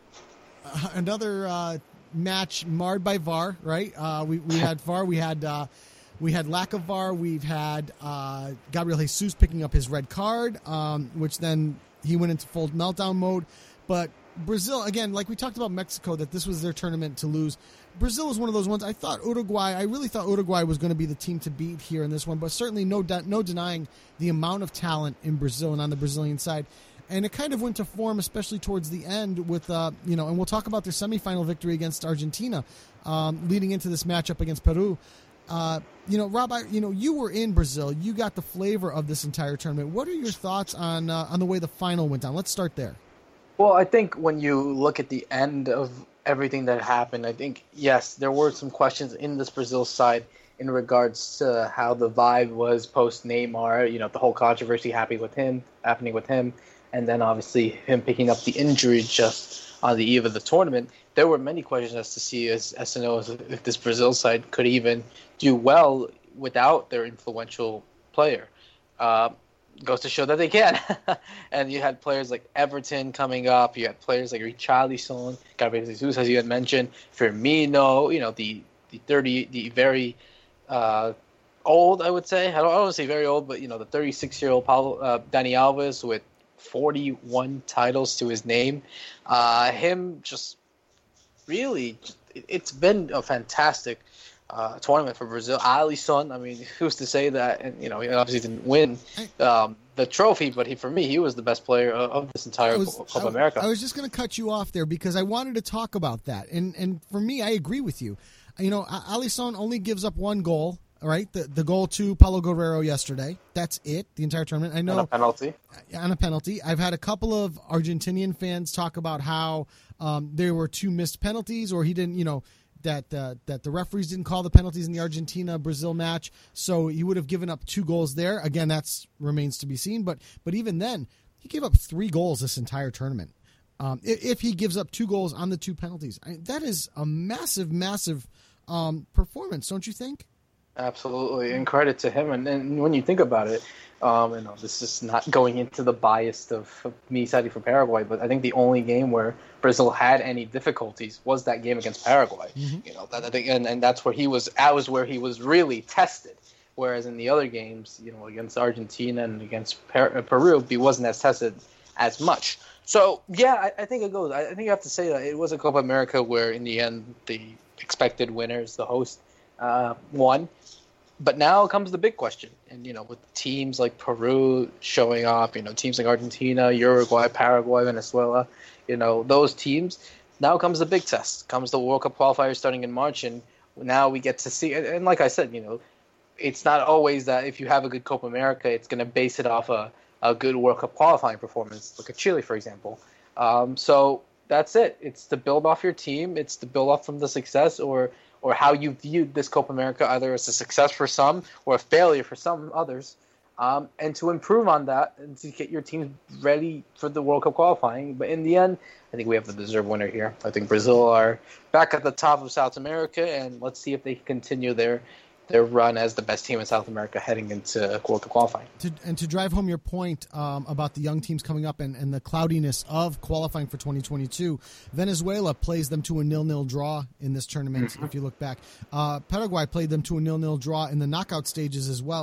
uh, another uh, match marred by V A R, right? Uh, we we had V A R, we had uh, we had lack of V A R, we've had uh, Gabriel Jesus picking up his red card, um, which then he went into full meltdown mode. But Brazil, again, like we talked about Mexico, that this was their tournament to lose. Brazil was one of those ones. I thought Uruguay, I really thought Uruguay was going to be the team to beat here in this one, but certainly no de- no denying the amount of talent in Brazil and on the Brazilian side. And it kind of went to form, especially towards the end with, uh, you know, and we'll talk about their semifinal victory against Argentina, um, leading into this matchup against Peru. Uh, you know, Rob, I, you know, you were in Brazil. You got the flavor of this entire tournament. What are your thoughts on uh, on the way the final went down? Let's start there. Well, I think when you look at the end of everything that happened, I think, yes, there were some questions in this Brazil side in regards to how the vibe was post-Neymar, you know, the whole controversy happening with him, happening with him, and then obviously him picking up the injury just on the eve of the tournament. There were many questions as to see as, as to know if this Brazil side could even do well without their influential player. Uh, goes to show that they can. And you had players like Everton coming up. You had players like Richarlison, Gabriel Jesus, as you had mentioned, Firmino. You know, the the thirty, the very uh, old, I would say. I don't, I don't want to say very old, but you know, the thirty-six-year-old Paulo, uh, Dani Alves with forty-one titles to his name. Uh, him just really, it's been a fantastic uh, tournament for Brazil. Alisson, I mean, who's to say that? And you know, he obviously didn't win um, the trophy, but he, for me, he was the best player of, of this entire was, Copa I, America. I was just going to cut you off there because I wanted to talk about that, and and for me, I agree with you. You know, Alisson only gives up one goal. All right, the the goal to Paulo Guerrero yesterday. That's it. The entire tournament. I know. On a penalty. On a penalty. I've had a couple of Argentinian fans talk about how um, there were two missed penalties, or he didn't. You know that uh, that the referees didn't call the penalties in the Argentina Brazil match, so he would have given up two goals there. Again, that's remains to be seen. But but even then, he gave up three goals this entire tournament. Um, if, if he gives up two goals on the two penalties, I, that is a massive, massive um, performance, don't you think? Absolutely, and credit to him. And, and when you think about it, um, you know, this is not going into the bias of, of me siding for Paraguay, but I think the only game where Brazil had any difficulties was that game against Paraguay. Mm-hmm. You know, that, I think, and, and that's where he was. That was where he was really tested. Whereas in the other games, you know, against Argentina and against per- Peru, he wasn't as tested as much. So yeah, I, I think it goes. I, I think you have to say that it was a Copa America where, in the end, the expected winners, the host, uh, won. But now comes the big question. And, you know, with teams like Peru showing up, you know, teams like Argentina, Uruguay, Paraguay, Venezuela, you know, those teams, now comes the big test. Comes the World Cup qualifiers starting in March, and now we get to see, and, and like I said, you know, it's not always that if you have a good Copa America, it's going to base it off a, a good World Cup qualifying performance. Look at Chile, for example. Um, so that's it. It's to build off your team. It's to build off from the success or or how you viewed this Copa America, either as a success for some or a failure for some others, um, and to improve on that and to get your team ready for the World Cup qualifying. But in the end, I think we have the deserved winner here. I think Brazil are back at the top of South America, and let's see if they can continue their their run as the best team in South America heading into World Cup qualifying. To, and to drive home your point um, about the young teams coming up and, and the cloudiness of qualifying for twenty twenty-two, Venezuela plays them to a nil-nil draw in this tournament, mm-hmm. if you look back. Uh, Paraguay played them to a nil-nil draw in the knockout stages as well.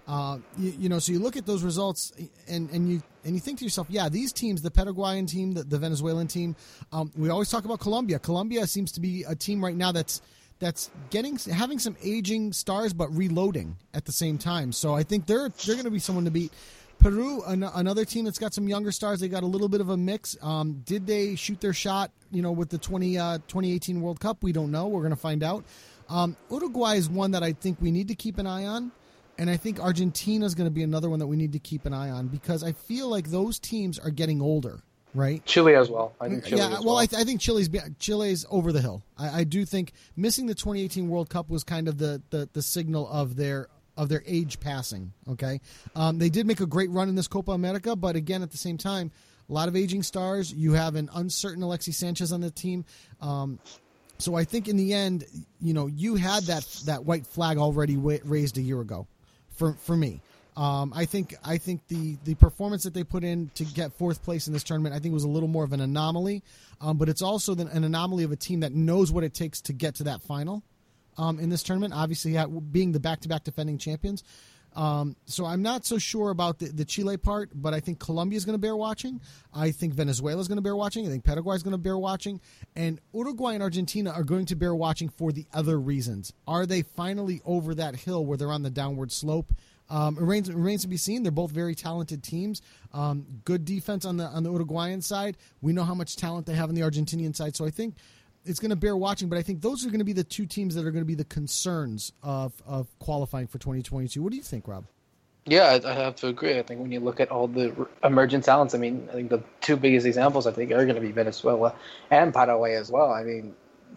Uh, you, you know, so you look at those results and, and you and you think to yourself, yeah, these teams, the Paraguayan team, the, the Venezuelan team, um, we always talk about Colombia. Colombia seems to be a team right now that's that's getting having some aging stars but reloading at the same time. So I think they're they're going to be someone to beat. Peru, an, another team that's got some younger stars. They got a little bit of a mix. Um, did they shoot their shot, you know, with the twenty, uh, twenty eighteen World Cup? We don't know. We're going to find out. Um, Uruguay is one that I think we need to keep an eye on. And I think Argentina is going to be another one that we need to keep an eye on because I feel like those teams are getting older, right? Chile as well. I think Chile yeah, as well. well, I, th- I think Chile's Chile's over the hill. I, I do think missing the twenty eighteen World Cup was kind of the, the, the signal of their of their age passing. Okay, um, they did make a great run in this Copa America, but again, at the same time, a lot of aging stars. You have an uncertain Alexis Sanchez on the team. Um, so I think in the end, you know, you had that that white flag already wa- raised a year ago. For for me, um, I think I think the, the performance that they put in to get fourth place in this tournament, I think was a little more of an anomaly, um, but it's also the, an anomaly of a team that knows what it takes to get to that final um, in this tournament. Obviously, being the back-to-back defending champions, um, so I'm not so sure about the, the Chile part, but I think Colombia is going to bear watching. I think Venezuela is going to bear watching. I think Paraguay is going to bear watching, and Uruguay and Argentina are going to bear watching for the other reasons. Are they finally over that hill where they're on the downward slope? Um, it remains, it remains to be seen. They're both very talented teams. Um, good defense on the on the Uruguayan side. We know how much talent they have on the Argentinian side, so I think it's going to bear watching. But I think those are going to be the two teams that are going to be the concerns of of qualifying for twenty twenty-two. What do you think, Rob? Yeah, I have to agree. I think when you look at all the emergent talents, I mean, I think the two biggest examples, I think, are going to be Venezuela and Paraguay as well. I mean,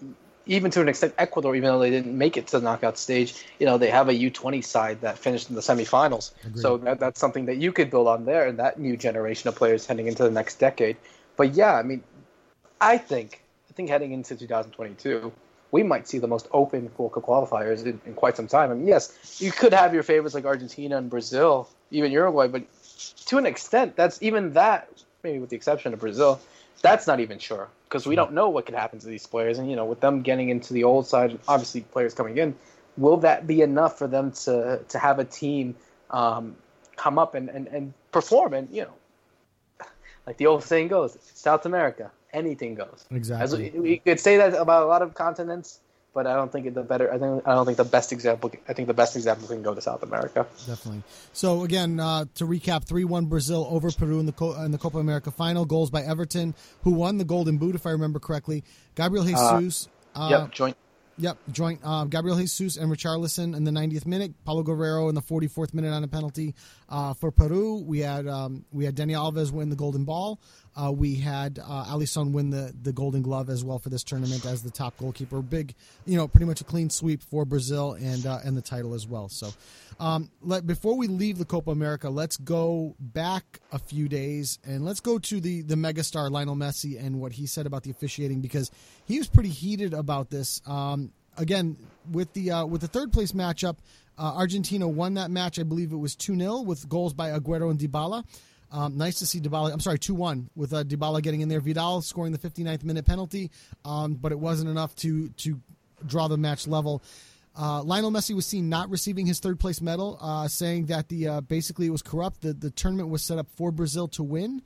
even to an extent, Ecuador, even though they didn't make it to the knockout stage, you know, they have a U twenty side that finished in the semifinals. Agreed. So that, that's something that you could build on there and that new generation of players heading into the next decade. But yeah, I mean, I think, I think heading into two thousand twenty-two, we might see the most open World Cup qualifiers in, in quite some time. I mean, yes, you could have your favorites like Argentina and Brazil, even Uruguay, but to an extent, that's even that, maybe with the exception of Brazil, that's not even sure because we don't know what could happen to these players. And, you know, with them getting into the old side, obviously players coming in, will that be enough for them to to have a team um, come up and, and, and perform? And, you know, like the old saying goes, South America, anything goes. Exactly. As we could say that about a lot of continents, but I don't think the better. I think I don't think the best example. I think the best example can go to South America. Definitely. So again, uh, to recap, three one Brazil over Peru in the Co- in the Copa America final. Goals by Everton, who won the Golden Boot, if I remember correctly. Gabriel Jesus. Uh, uh, yep, joint. Yep, joint. Uh, Gabriel Jesus and Richarlison in the ninetieth minute. Paulo Guerrero in the forty-fourth minute on a penalty. Uh, for Peru, we had um, we had Dani Alves win the Golden Ball. Uh, we had uh, Alisson win the, the Golden Glove as well for this tournament as the top goalkeeper. Big, you know, pretty much a clean sweep for Brazil and uh, and the title as well. So, um, let before we leave the Copa America, let's go back a few days and let's go to the the megastar Lionel Messi and what he said about the officiating because he was pretty heated about this. Um, again, with the uh, with the third place matchup, uh, Argentina won that match. I believe it was two nil with goals by Aguero and Dybala. Um, nice to see Dybala. I'm sorry, two one with uh, Dybala getting in there. Vidal scoring the fifty-ninth minute penalty, um, but it wasn't enough to to draw the match level. Uh, Lionel Messi was seen not receiving his third place medal, uh, saying that the uh, basically it was corrupt. The the tournament was set up for Brazil to win.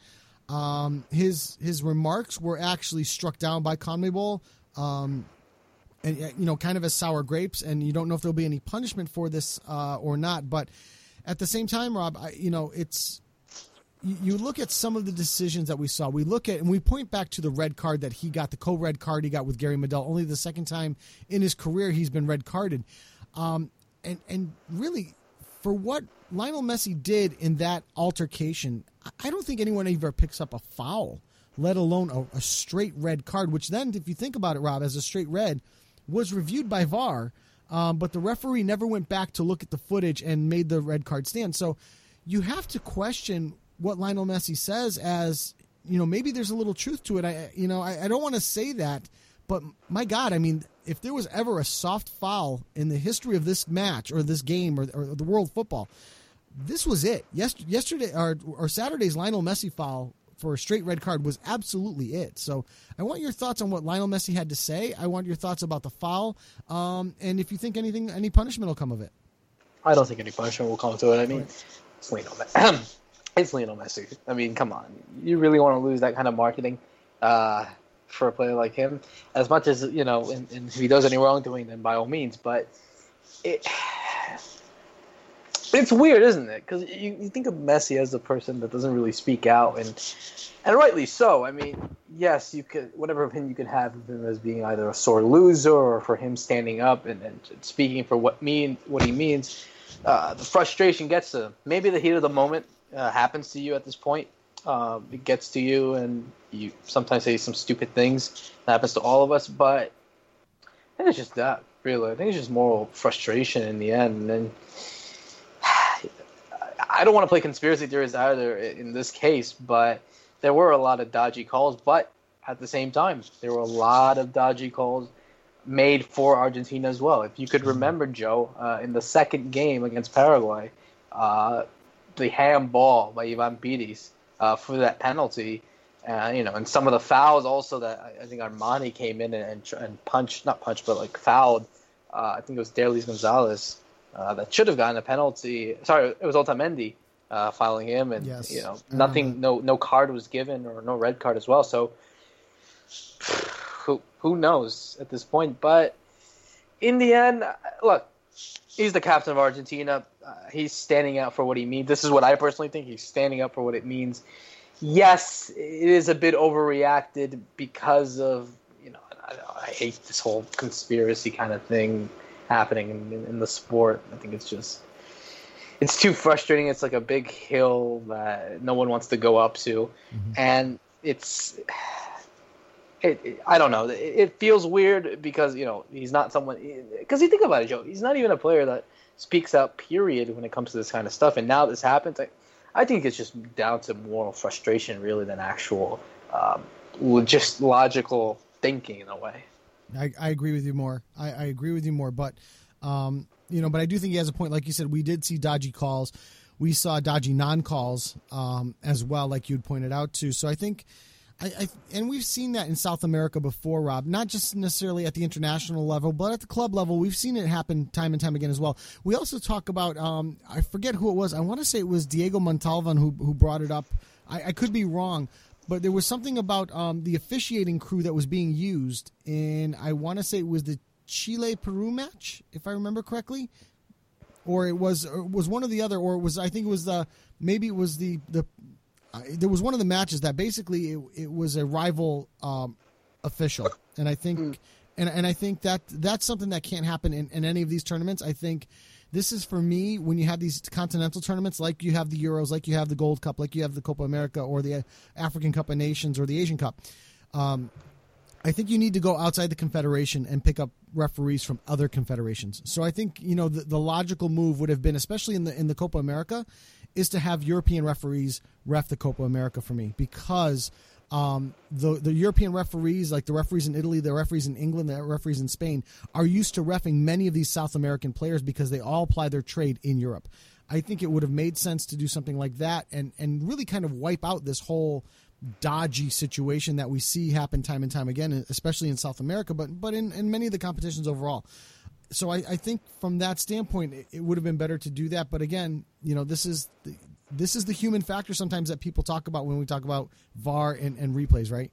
Um, his his remarks were actually struck down by CONMEBOL. Um, and you know, kind of as sour grapes, and you don't know if there'll be any punishment for this uh, or not. But at the same time, Rob, I, you know, it's you, you look at some of the decisions that we saw. We look at and we point back to the red card that he got, the co-red card he got with Gary Medel. Only the second time in his career he's been red carded, um, and and really for what Lionel Messi did in that altercation, I don't think anyone ever picks up a foul, let alone a, a straight red card. Which then, if you think about it, Rob, as a straight red, was reviewed by V A R, um, but the referee never went back to look at the footage and made the red card stand. So you have to question what Lionel Messi says as, you know, maybe there's a little truth to it. I, you know, I, I don't want to say that, but my God, I mean, if there was ever a soft foul in the history of this match or this game or, or the world football, this was it. Yes, yesterday or, or Saturday's Lionel Messi foul for a straight red card was absolutely it. So I want your thoughts on what Lionel Messi had to say. I want your thoughts about the foul, um, and if you think anything, any punishment will come of it. I don't think any punishment will come to it. I mean, it's Lionel Messi. It's Lionel Messi. I mean, come on. You really want to lose that kind of marketing uh, for a player like him? As much as, you know, and, and if he does any wrongdoing, then by all means. But it, it's weird, isn't it? Because you, you think of Messi as the person that doesn't really speak out, and and rightly so. I mean, yes, you could whatever opinion you could have of him as being either a sore loser or for him standing up and, and speaking for what mean what he means. Uh, the frustration gets to him. Maybe the heat of the moment uh, happens to you at this point. Uh, it gets to you, and you sometimes say some stupid things. That happens to all of us, but I think it's just that, really. I think it's just moral frustration in the end. And I don't want to play conspiracy theorist either in this case, but there were a lot of dodgy calls. But at the same time, there were a lot of dodgy calls made for Argentina as well. If you could remember, Joe, uh, in the second game against Paraguay, uh, the handball by Ivan Pires uh, for that penalty, uh, you know, and some of the fouls also that I think Armani came in and, and punched, not punched, but like fouled. Uh, I think it was Derlis Gonzalez uh, that should have gotten a penalty. Sorry, it was Otamendi uh, fouling him, and Yes. you know, nothing, no, no card was given or no red card as well. So who who knows at this point? But in the end, look, he's the captain of Argentina. Uh, he's standing out for what he means. This is what I personally think. He's standing up for what it means. Yes, it is a bit overreacted because of, you know, I, I hate this whole conspiracy kind of thing happening in, in, in the sport. I think it's just, it's too frustrating. It's like a big hill that no one wants to go up to. Mm-hmm. And it's, it, it, I don't know. It, it feels weird because, you know, he's not someone, because you think about it, Joe, he's not even a player that speaks out, period, when it comes to this kind of stuff. And now this happens. I, I think it's just down to moral frustration, really, than actual um, just logical thinking in a way. I, I agree with you more. I, I agree with you more. But, um, you know, but I do think he has a point. Like you said, we did see dodgy calls. We saw dodgy non-calls um, as well, like you'd pointed out, too. So I think, I, I and we've seen that in South America before, Rob, not just necessarily at the international level, but at the club level. We've seen it happen time and time again as well. We also talk about, um, I forget who it was. I want to say it was Diego Montalvan who, who brought it up. I, I could be wrong. But there was something about um, the officiating crew that was being used in, I want to say it was the Chile-Peru match, if I remember correctly. Or it was or it was one or the other, or it was, I think it was the, maybe it was the, the uh, there was one of the matches that basically it, it was a rival um, official. And I think, mm. and, and I think that that's something that can't happen in, in any of these tournaments. I think this is, for me, when you have these continental tournaments, like you have the Euros, like you have the Gold Cup, like you have the Copa America or the African Cup of Nations or the Asian Cup, um, I think you need to go outside the confederation and pick up referees from other confederations. So I think, you know, the, the logical move would have been, especially in the in the Copa America, is to have European referees ref the Copa America for me, because Um, the the European referees, like the referees in Italy, the referees in England, the referees in Spain, are used to reffing many of these South American players because they all apply their trade in Europe. I think it would have made sense to do something like that and, and really kind of wipe out this whole dodgy situation that we see happen time and time again, especially in South America, but but in, in many of the competitions overall. So I, I think from that standpoint, it, it would have been better to do that. But again, you know, this is the, this is the human factor sometimes that people talk about when we talk about V A R and, and replays, right?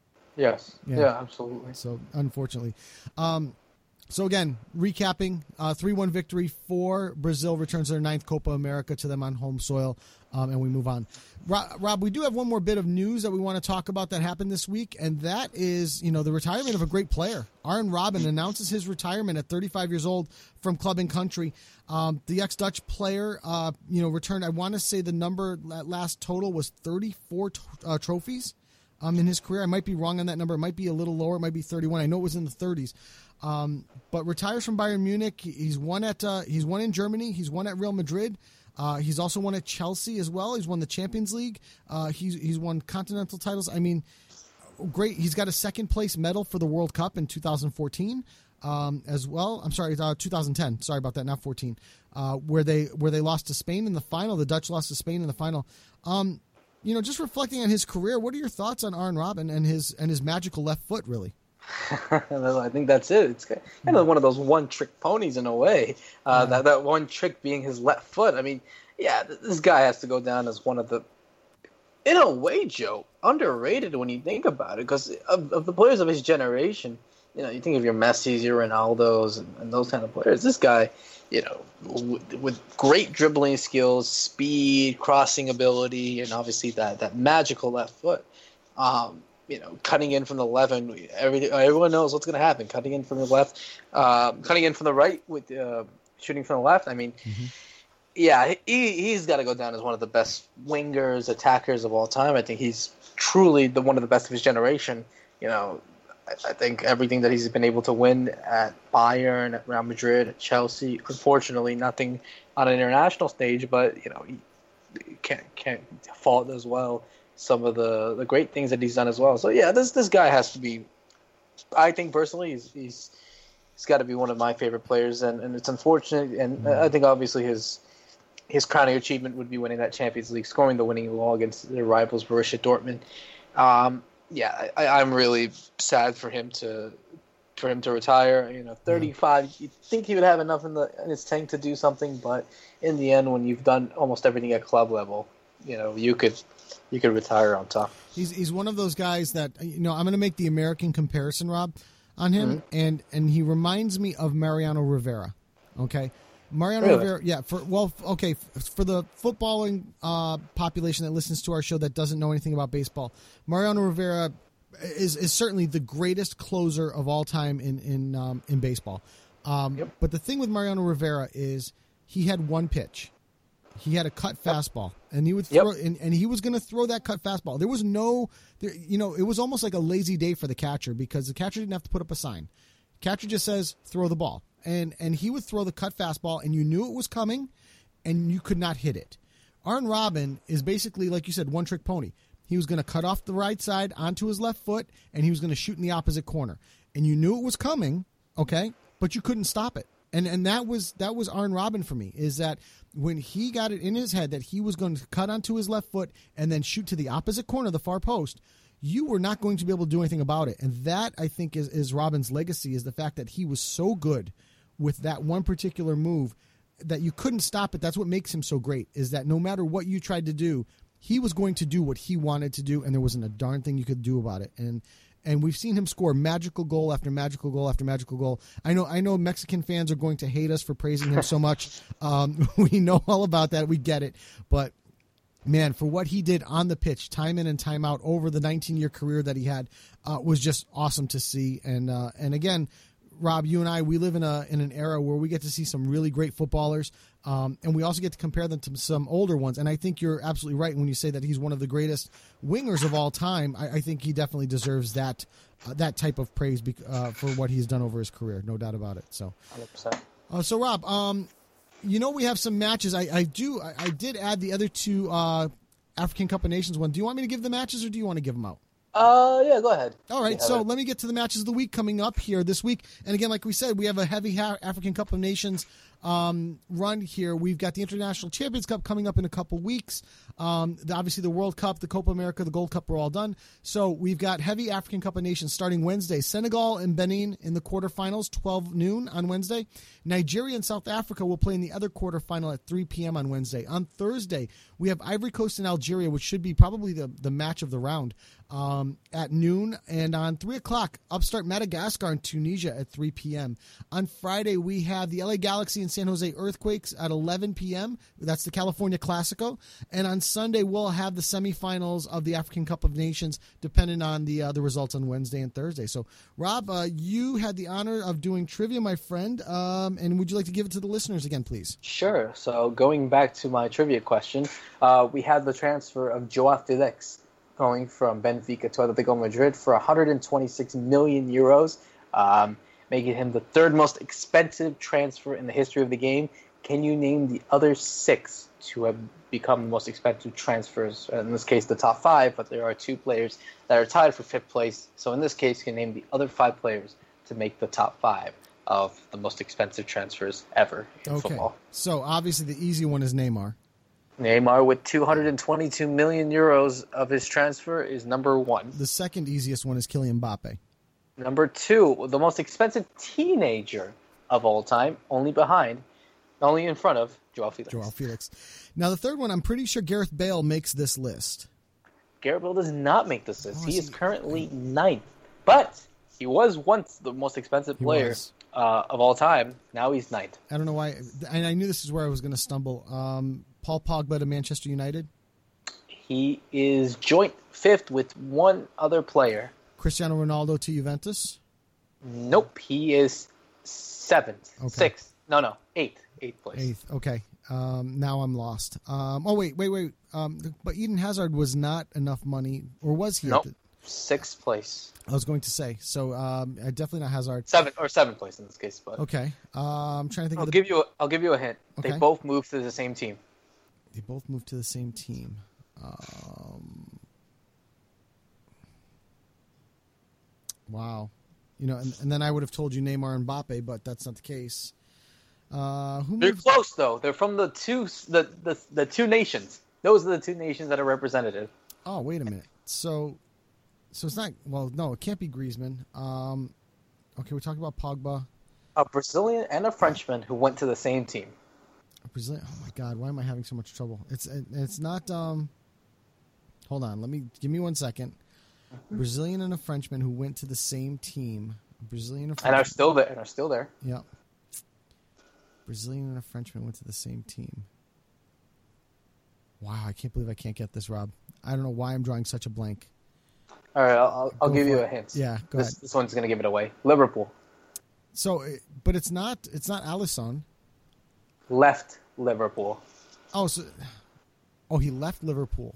Yes. Yeah, yeah absolutely. So unfortunately. Um, so again, recapping, uh, three one victory for Brazil, returns their ninth Copa America to them on home soil, um, and we move on. Rob, Rob, we do have one more bit of news that we want to talk about that happened this week, and that is, you know, the retirement of a great player. Arjen Robben announces his retirement at thirty-five years old from club and country. Um, the ex-Dutch player, uh, you know, returned, I want to say the number last total was thirty-four t- uh, trophies um, in his career. I might be wrong on that number. It might be a little lower. It might be thirty-one. I know it was in the thirties. Um, but retires from Bayern Munich. He's won at uh, he's won in Germany. He's won at Real Madrid. Uh, he's also won at Chelsea as well. He's won the Champions League. Uh, he's he's won continental titles. I mean, great. He's got a second place medal for the World Cup in two thousand fourteen um, as well. I'm sorry, uh, two thousand ten. Sorry about that, not fourteen. Uh, where they where they lost to Spain in the final. The Dutch lost to Spain in the final. Um, you know, just reflecting on his career, what are your thoughts on Arjen Robben and his and his magical left foot? Really. I think that's it. It's kind of one of those one-trick ponies in a way. Uh, yeah. That that one trick being his left foot. I mean, yeah, this guy has to go down as one of the, in a way, Joe, underrated when you think about it. Because of, of the players of his generation, you know, you think of your Messis, your Ronaldos, and, and those kind of players. This guy, you know, with, with great dribbling skills, speed, crossing ability, and obviously that, that magical left foot. Um, you know, cutting in from the left, and every, everyone knows what's going to happen. Cutting in from the left, uh, cutting in from the right with uh, shooting from the left. I mean, mm-hmm. yeah, he, he's got to go down as one of the best wingers, attackers of all time. I think he's truly the one of the best of his generation. You know, I, I think everything that he's been able to win at Bayern, at Real Madrid, at Chelsea, unfortunately, nothing on an international stage, but, you know, he can't, can't fault as well some of the, the great things that he's done as well. So yeah, this this guy has to be, I think personally, he's he's, he's got to be one of my favorite players, and, and it's unfortunate. And mm-hmm. I think obviously his his crowning achievement would be winning that Champions League, scoring the winning goal against their rivals Borussia Dortmund. Um, yeah, I, I'm really sad for him to for him to retire. You know, thirty-five. Mm-hmm. You'd think he would have enough in the in his tank to do something, but in the end, when you've done almost everything at club level, you know, you could. You could retire on top. He's he's one of those guys that, you know, I'm going to make the American comparison, Rob, on him, mm-hmm. and and he reminds me of Mariano Rivera. Okay, Mariano really? Rivera. Yeah. For well, okay, for the footballing uh, population that listens to our show that doesn't know anything about baseball, Mariano Rivera is is certainly the greatest closer of all time in in um, in baseball. Um, yep. But the thing with Mariano Rivera is he had one pitch. He had a cut fastball, and he would throw, yep. and, and he was going to throw that cut fastball. There was no, there, you know, it was almost like a lazy day for the catcher because the catcher didn't have to put up a sign. Catcher just says, throw the ball. And and he would throw the cut fastball, and you knew it was coming, and you could not hit it. Arjen Robben is basically, like you said, one-trick pony. He was going to cut off the right side onto his left foot, and he was going to shoot in the opposite corner. And you knew it was coming, okay, but you couldn't stop it. And and that was that was Arjen Robben for me, is that when he got it in his head that he was going to cut onto his left foot and then shoot to the opposite corner, the far post, you were not going to be able to do anything about it. And that, I think, is, is Robben's legacy, is the fact that he was so good with that one particular move that you couldn't stop it. That's what makes him so great, is that no matter what you tried to do, he was going to do what he wanted to do, and there wasn't a darn thing you could do about it. And And we've seen him score magical goal after magical goal after magical goal. I know I know Mexican fans are going to hate us for praising him so much. Um, we know all about that. We get it. But, man, for what he did on the pitch, time in and time out, over the nineteen-year career that he had, uh, was just awesome to see. And uh, and again, Rob, you and I, we live in a in an era where we get to see some really great footballers, um, and we also get to compare them to some older ones. And I think you're absolutely right when you say that he's one of the greatest wingers of all time. I, I think he definitely deserves that uh, that type of praise bec- uh, for what he's done over his career, no doubt about it. So, one hundred percent. Uh, so Rob, um, you know we have some matches. I, I do. I, I did add the other two uh, African Cup of Nations one. Do you want me to give the matches, or do you want to give them out? Uh, yeah, go ahead. All right, yeah, so let me get to the matches of the week coming up here this week. And again, like we said, we have a heavy ha- African Cup of Nations um, run here. We've got the International Champions Cup coming up in a couple weeks. Um, the, obviously, the World Cup, the Copa America, the Gold Cup are all done. So we've got heavy African Cup of Nations starting Wednesday. Senegal and Benin in the quarterfinals, twelve noon on Wednesday. Nigeria and South Africa will play in the other quarterfinal at three p.m. on Wednesday. On Thursday, we have Ivory Coast and Algeria, which should be probably the, the match of the round, um, at noon. And on three o'clock, upstart Madagascar and Tunisia at three p.m. On Friday, we have the L A Galaxy and San Jose Earthquakes at eleven p.m. That's the California Classico. And on Sunday, we'll have the semifinals of the African Cup of Nations, depending on the uh, the results on Wednesday and Thursday. So, Rob, uh, you had the honor of doing trivia, my friend. Um, and would you like to give it to the listeners again, please? Sure. So, going back to my trivia question, uh, we had the transfer of Joao Felix going from Benfica to Atletico Madrid for one hundred twenty-six million euros, um, making him the third most expensive transfer in the history of the game. Can you name the other six to have become the most expensive transfers? In this case, the top five, but there are two players that are tied for fifth place. So in this case, you can name the other five players to make the top five of the most expensive transfers ever in okay. football. So obviously the easy one is Neymar. Neymar, with two hundred twenty-two million euros of his transfer, is number one. The second easiest one is Kylian Mbappe. Number two, the most expensive teenager of all time, only behind, only in front of Joao Felix. Joao Felix. Now, the third one, I'm pretty sure Gareth Bale makes this list. Gareth Bale does not make this list. Oh, he see. is currently ninth. But he was once the most expensive He player was. uh, of all time. Now he's ninth. I don't know why. And I knew this is where I was going to stumble. Um, Paul Pogba to Manchester United. He is joint fifth with one other player. Cristiano Ronaldo to Juventus. Nope, he is seventh. Okay. Sixth. No, no, eighth. Eighth place. Eighth. Okay. Um, now I'm lost. Um, oh, wait, wait, wait. Um, but Eden Hazard was not enough money, or was he? Nope. At the, Sixth place. I was going to say. So um, definitely not Hazard. Seventh or seventh place in this case. But Okay. Uh, I'm trying to think I'll of the... give you. A, I'll give you a hint. Okay. They both moved to the same team. They both moved to the same team. Um, wow. You know, and, and then I would have told you Neymar and Mbappe, but that's not the case. Uh, who They're moved? close though. They're from the two the, the the two nations. Those are the two nations that are represented. Oh, wait a minute. So, so it's not. Well, no, it can't be Griezmann. Um, okay, we're talking about Pogba. A Brazilian and a Frenchman who went to the same team. A Brazilian. Oh my God, why am I having so much trouble? It's it's not. Um, hold on. Let me give me one second. Brazilian and a Frenchman who went to the same team. A Brazilian and a And are Frenchman. still there. And are still there. Yeah. Brazilian and a Frenchman went to the same team. Wow, I can't believe I can't get this, Rob. I don't know why I'm drawing such a blank. All right, I'll, I'll Go give for you it. a hint. Yeah, go this, ahead. This one's going to give it away. Liverpool. So, but it's not. It's not Alisson. Left Liverpool. Oh, so, oh, he left Liverpool.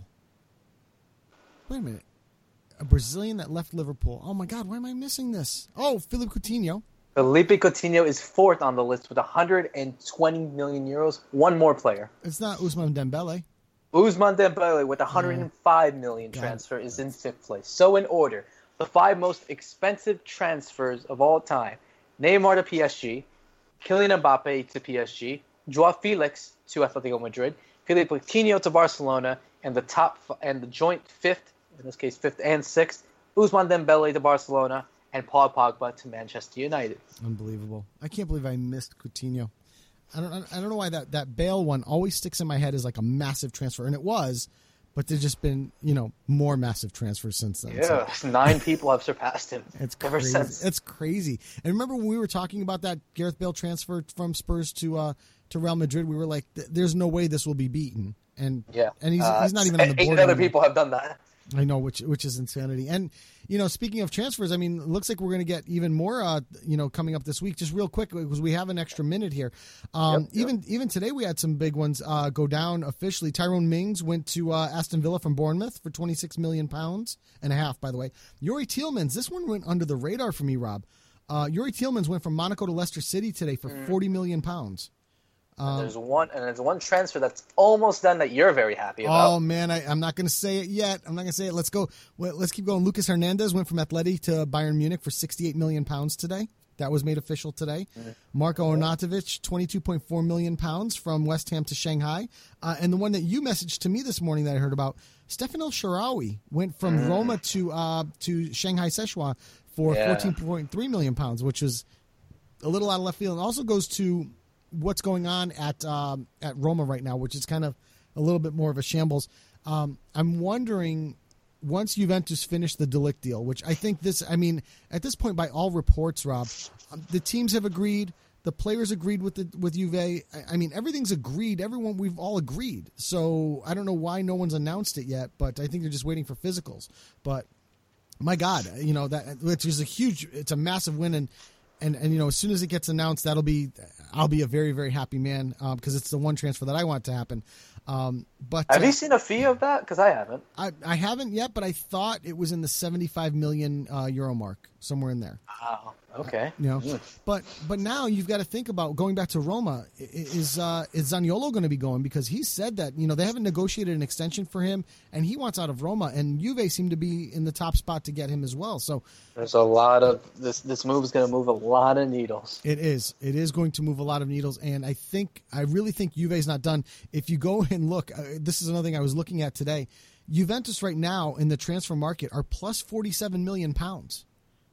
Wait a minute. A Brazilian that left Liverpool. Oh my God, why am I missing this? Oh, Philippe Coutinho. Felipe Coutinho is fourth on the list with one hundred twenty million euros. One more player. It's not Ousmane Dembele. Ousmane Dembele with one hundred five million God. transfer is in fifth place. So in order, the five most expensive transfers of all time: Neymar to P S G, Kylian Mbappe to P S G, Joao Felix to Atletico Madrid, Philippe Coutinho to Barcelona, and the top and the joint fifth, in this case fifth and sixth, Ousmane Dembele to Barcelona and Paul Pogba to Manchester United. Unbelievable. I can't believe I missed Coutinho. I don't. I don't know why that, that Bale one always sticks in my head as like a massive transfer, and it was, but there's just been you know more massive transfers since then. Yeah, So nine people have surpassed him. it's ever crazy. since. It's crazy. And remember when we were talking about that Gareth Bale transfer from Spurs to uh, to Real Madrid? We were like, "There's no way this will be beaten." And Yeah, and he's Uh, he's not even on the eight board. other anymore. people have done that. I know, which which is insanity. And you know, speaking of transfers, I mean, it looks like we're going to get even more. Uh, you know, coming up this week. Just real quick because we have an extra minute here. Um, Yep, yep. Even even today we had some big ones uh, go down officially. Tyrone Mings went to uh, Aston Villa from Bournemouth for twenty six million pounds and a half. By the way, Yuri Tielemans. This one went under the radar for me, Rob. Uh, Yuri Tielemans went from Monaco to Leicester City today for Mm. forty million pounds. And there's one, and there's one transfer that's almost done that you're very happy about. Oh man, I, I'm not going to say it yet. I'm not going to say it. Let's go. Well, let's keep going. Lucas Hernandez went from Atleti to Bayern Munich for sixty-eight million pounds today. That was made official today. Mm-hmm. Marco Onatovic, twenty-two point four million pounds from West Ham to Shanghai. Uh, and the one that you messaged to me this morning that I heard about, Stefan El Shaarawy went from Mm. Roma to uh, to Shanghai Szechuan for Yeah. fourteen point three million pounds, which is a little out of left field. And also goes to what's going on at um, at Roma right now, which is kind of a little bit more of a shambles. Um, I'm wondering, once Juventus finish the De Ligt deal, which I think this, I mean, at this point, by all reports, Rob, um, the teams have agreed, the players agreed with the with Juve. I, I mean, everything's agreed. Everyone, we've all agreed. So I don't know why no one's announced it yet, but I think they're just waiting for physicals. But my God, you know that which is a huge, it's a massive win, and. And, and you know, as soon as it gets announced, that'll be, I'll be a very, very happy man because um, it's the one transfer that I want to happen. Um, but Have uh, you seen a fee of that? Because I haven't. I, I haven't yet, but I thought it was in the seventy-five million uh, euro mark, somewhere in there. Oh, okay. You know, Mm. but but now you've got to think about going back to Roma. I- Is uh, is Zaniolo going to be going? Because he said that you know they haven't negotiated an extension for him, and he wants out of Roma, and Juve seem to be in the top spot to get him as well. So There's a lot of this. This move is going to move a lot of needles. it is. It is going to move a lot of needles, and I think I really think Juve's not done. If you go and look, uh, this is another thing I was looking at today. Juventus right now in the transfer market are plus forty-seven million pounds.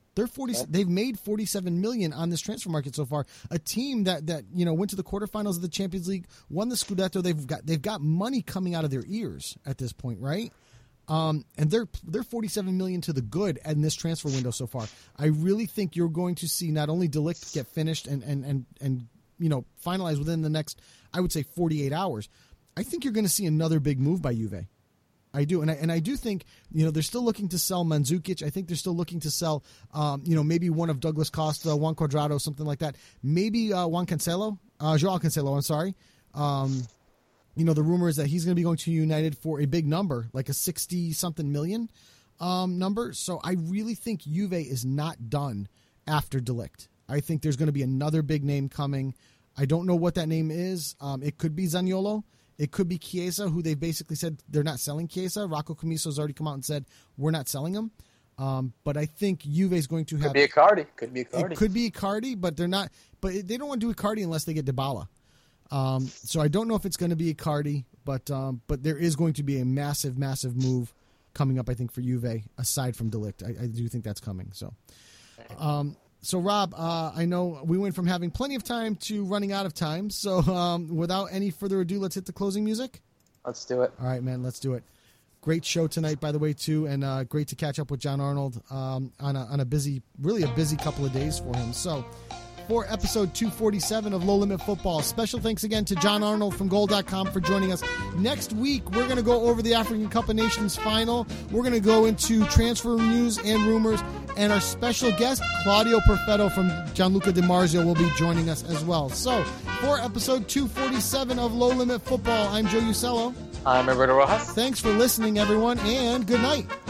They're forty. Okay. They've made forty-seven million on this transfer market so far. A team that, that you know went to the quarterfinals of the Champions League, won the Scudetto. They've got they've got money coming out of their ears at this point, right? Um, and they're they're forty-seven million to the good in this transfer window so far. I really think you're going to see not only De Ligt get finished and and and and you know finalized within the next, I would say, forty-eight hours. I think you're going to see another big move by Juve. I do, and I and I do think you know they're still looking to sell Mandzukic. I think they're still looking to sell, um, you know, maybe one of Douglas Costa, Juan Cuadrado, something like that. Maybe uh, Juan Cancelo, uh, Joao Cancelo. I'm sorry. Um, you know, the rumor is that he's going to be going to United for a big number, like a sixty something million um, number. So I really think Juve is not done after De Ligt. I think there's going to be another big name coming. I don't know what that name is. Um, it could be Zaniolo. It could be Chiesa, who they basically said they're not selling Chiesa. Rocco Commisso has already come out and said we're not selling him. Um, but I think Juve is going to have. Could be Icardi. Could be Icardi. It could be Icardi, but they're not. But they don't want to do Icardi unless they get Dybala. Um, so I don't know if it's going to be Icardi, but um, but there is going to be a massive, massive move coming up. I think for Juve, aside from De Ligt, I, I do think that's coming. So. Um, So, Rob, uh, I know we went from having plenty of time to running out of time. So, um, without any further ado, let's hit the closing music. Let's do it. All right, man, let's do it. Great show tonight, by the way, too, and uh, great to catch up with John Arnold um, on a on a busy, really a busy couple of days for him. So, for episode two forty-seven of Low Limit Football, special thanks again to John Arnold from Goal dot com for joining us. Next week, we're going to go over the African Cup of Nations final. We're going to go into transfer news and rumors. And our special guest, Claudio Perfetto from Gianluca Di Marzio, will be joining us as well. So, for episode two forty-seven of Low Limit Football, I'm Joe Usello. I'm Roberto Rojas. Thanks for listening, everyone, and good night.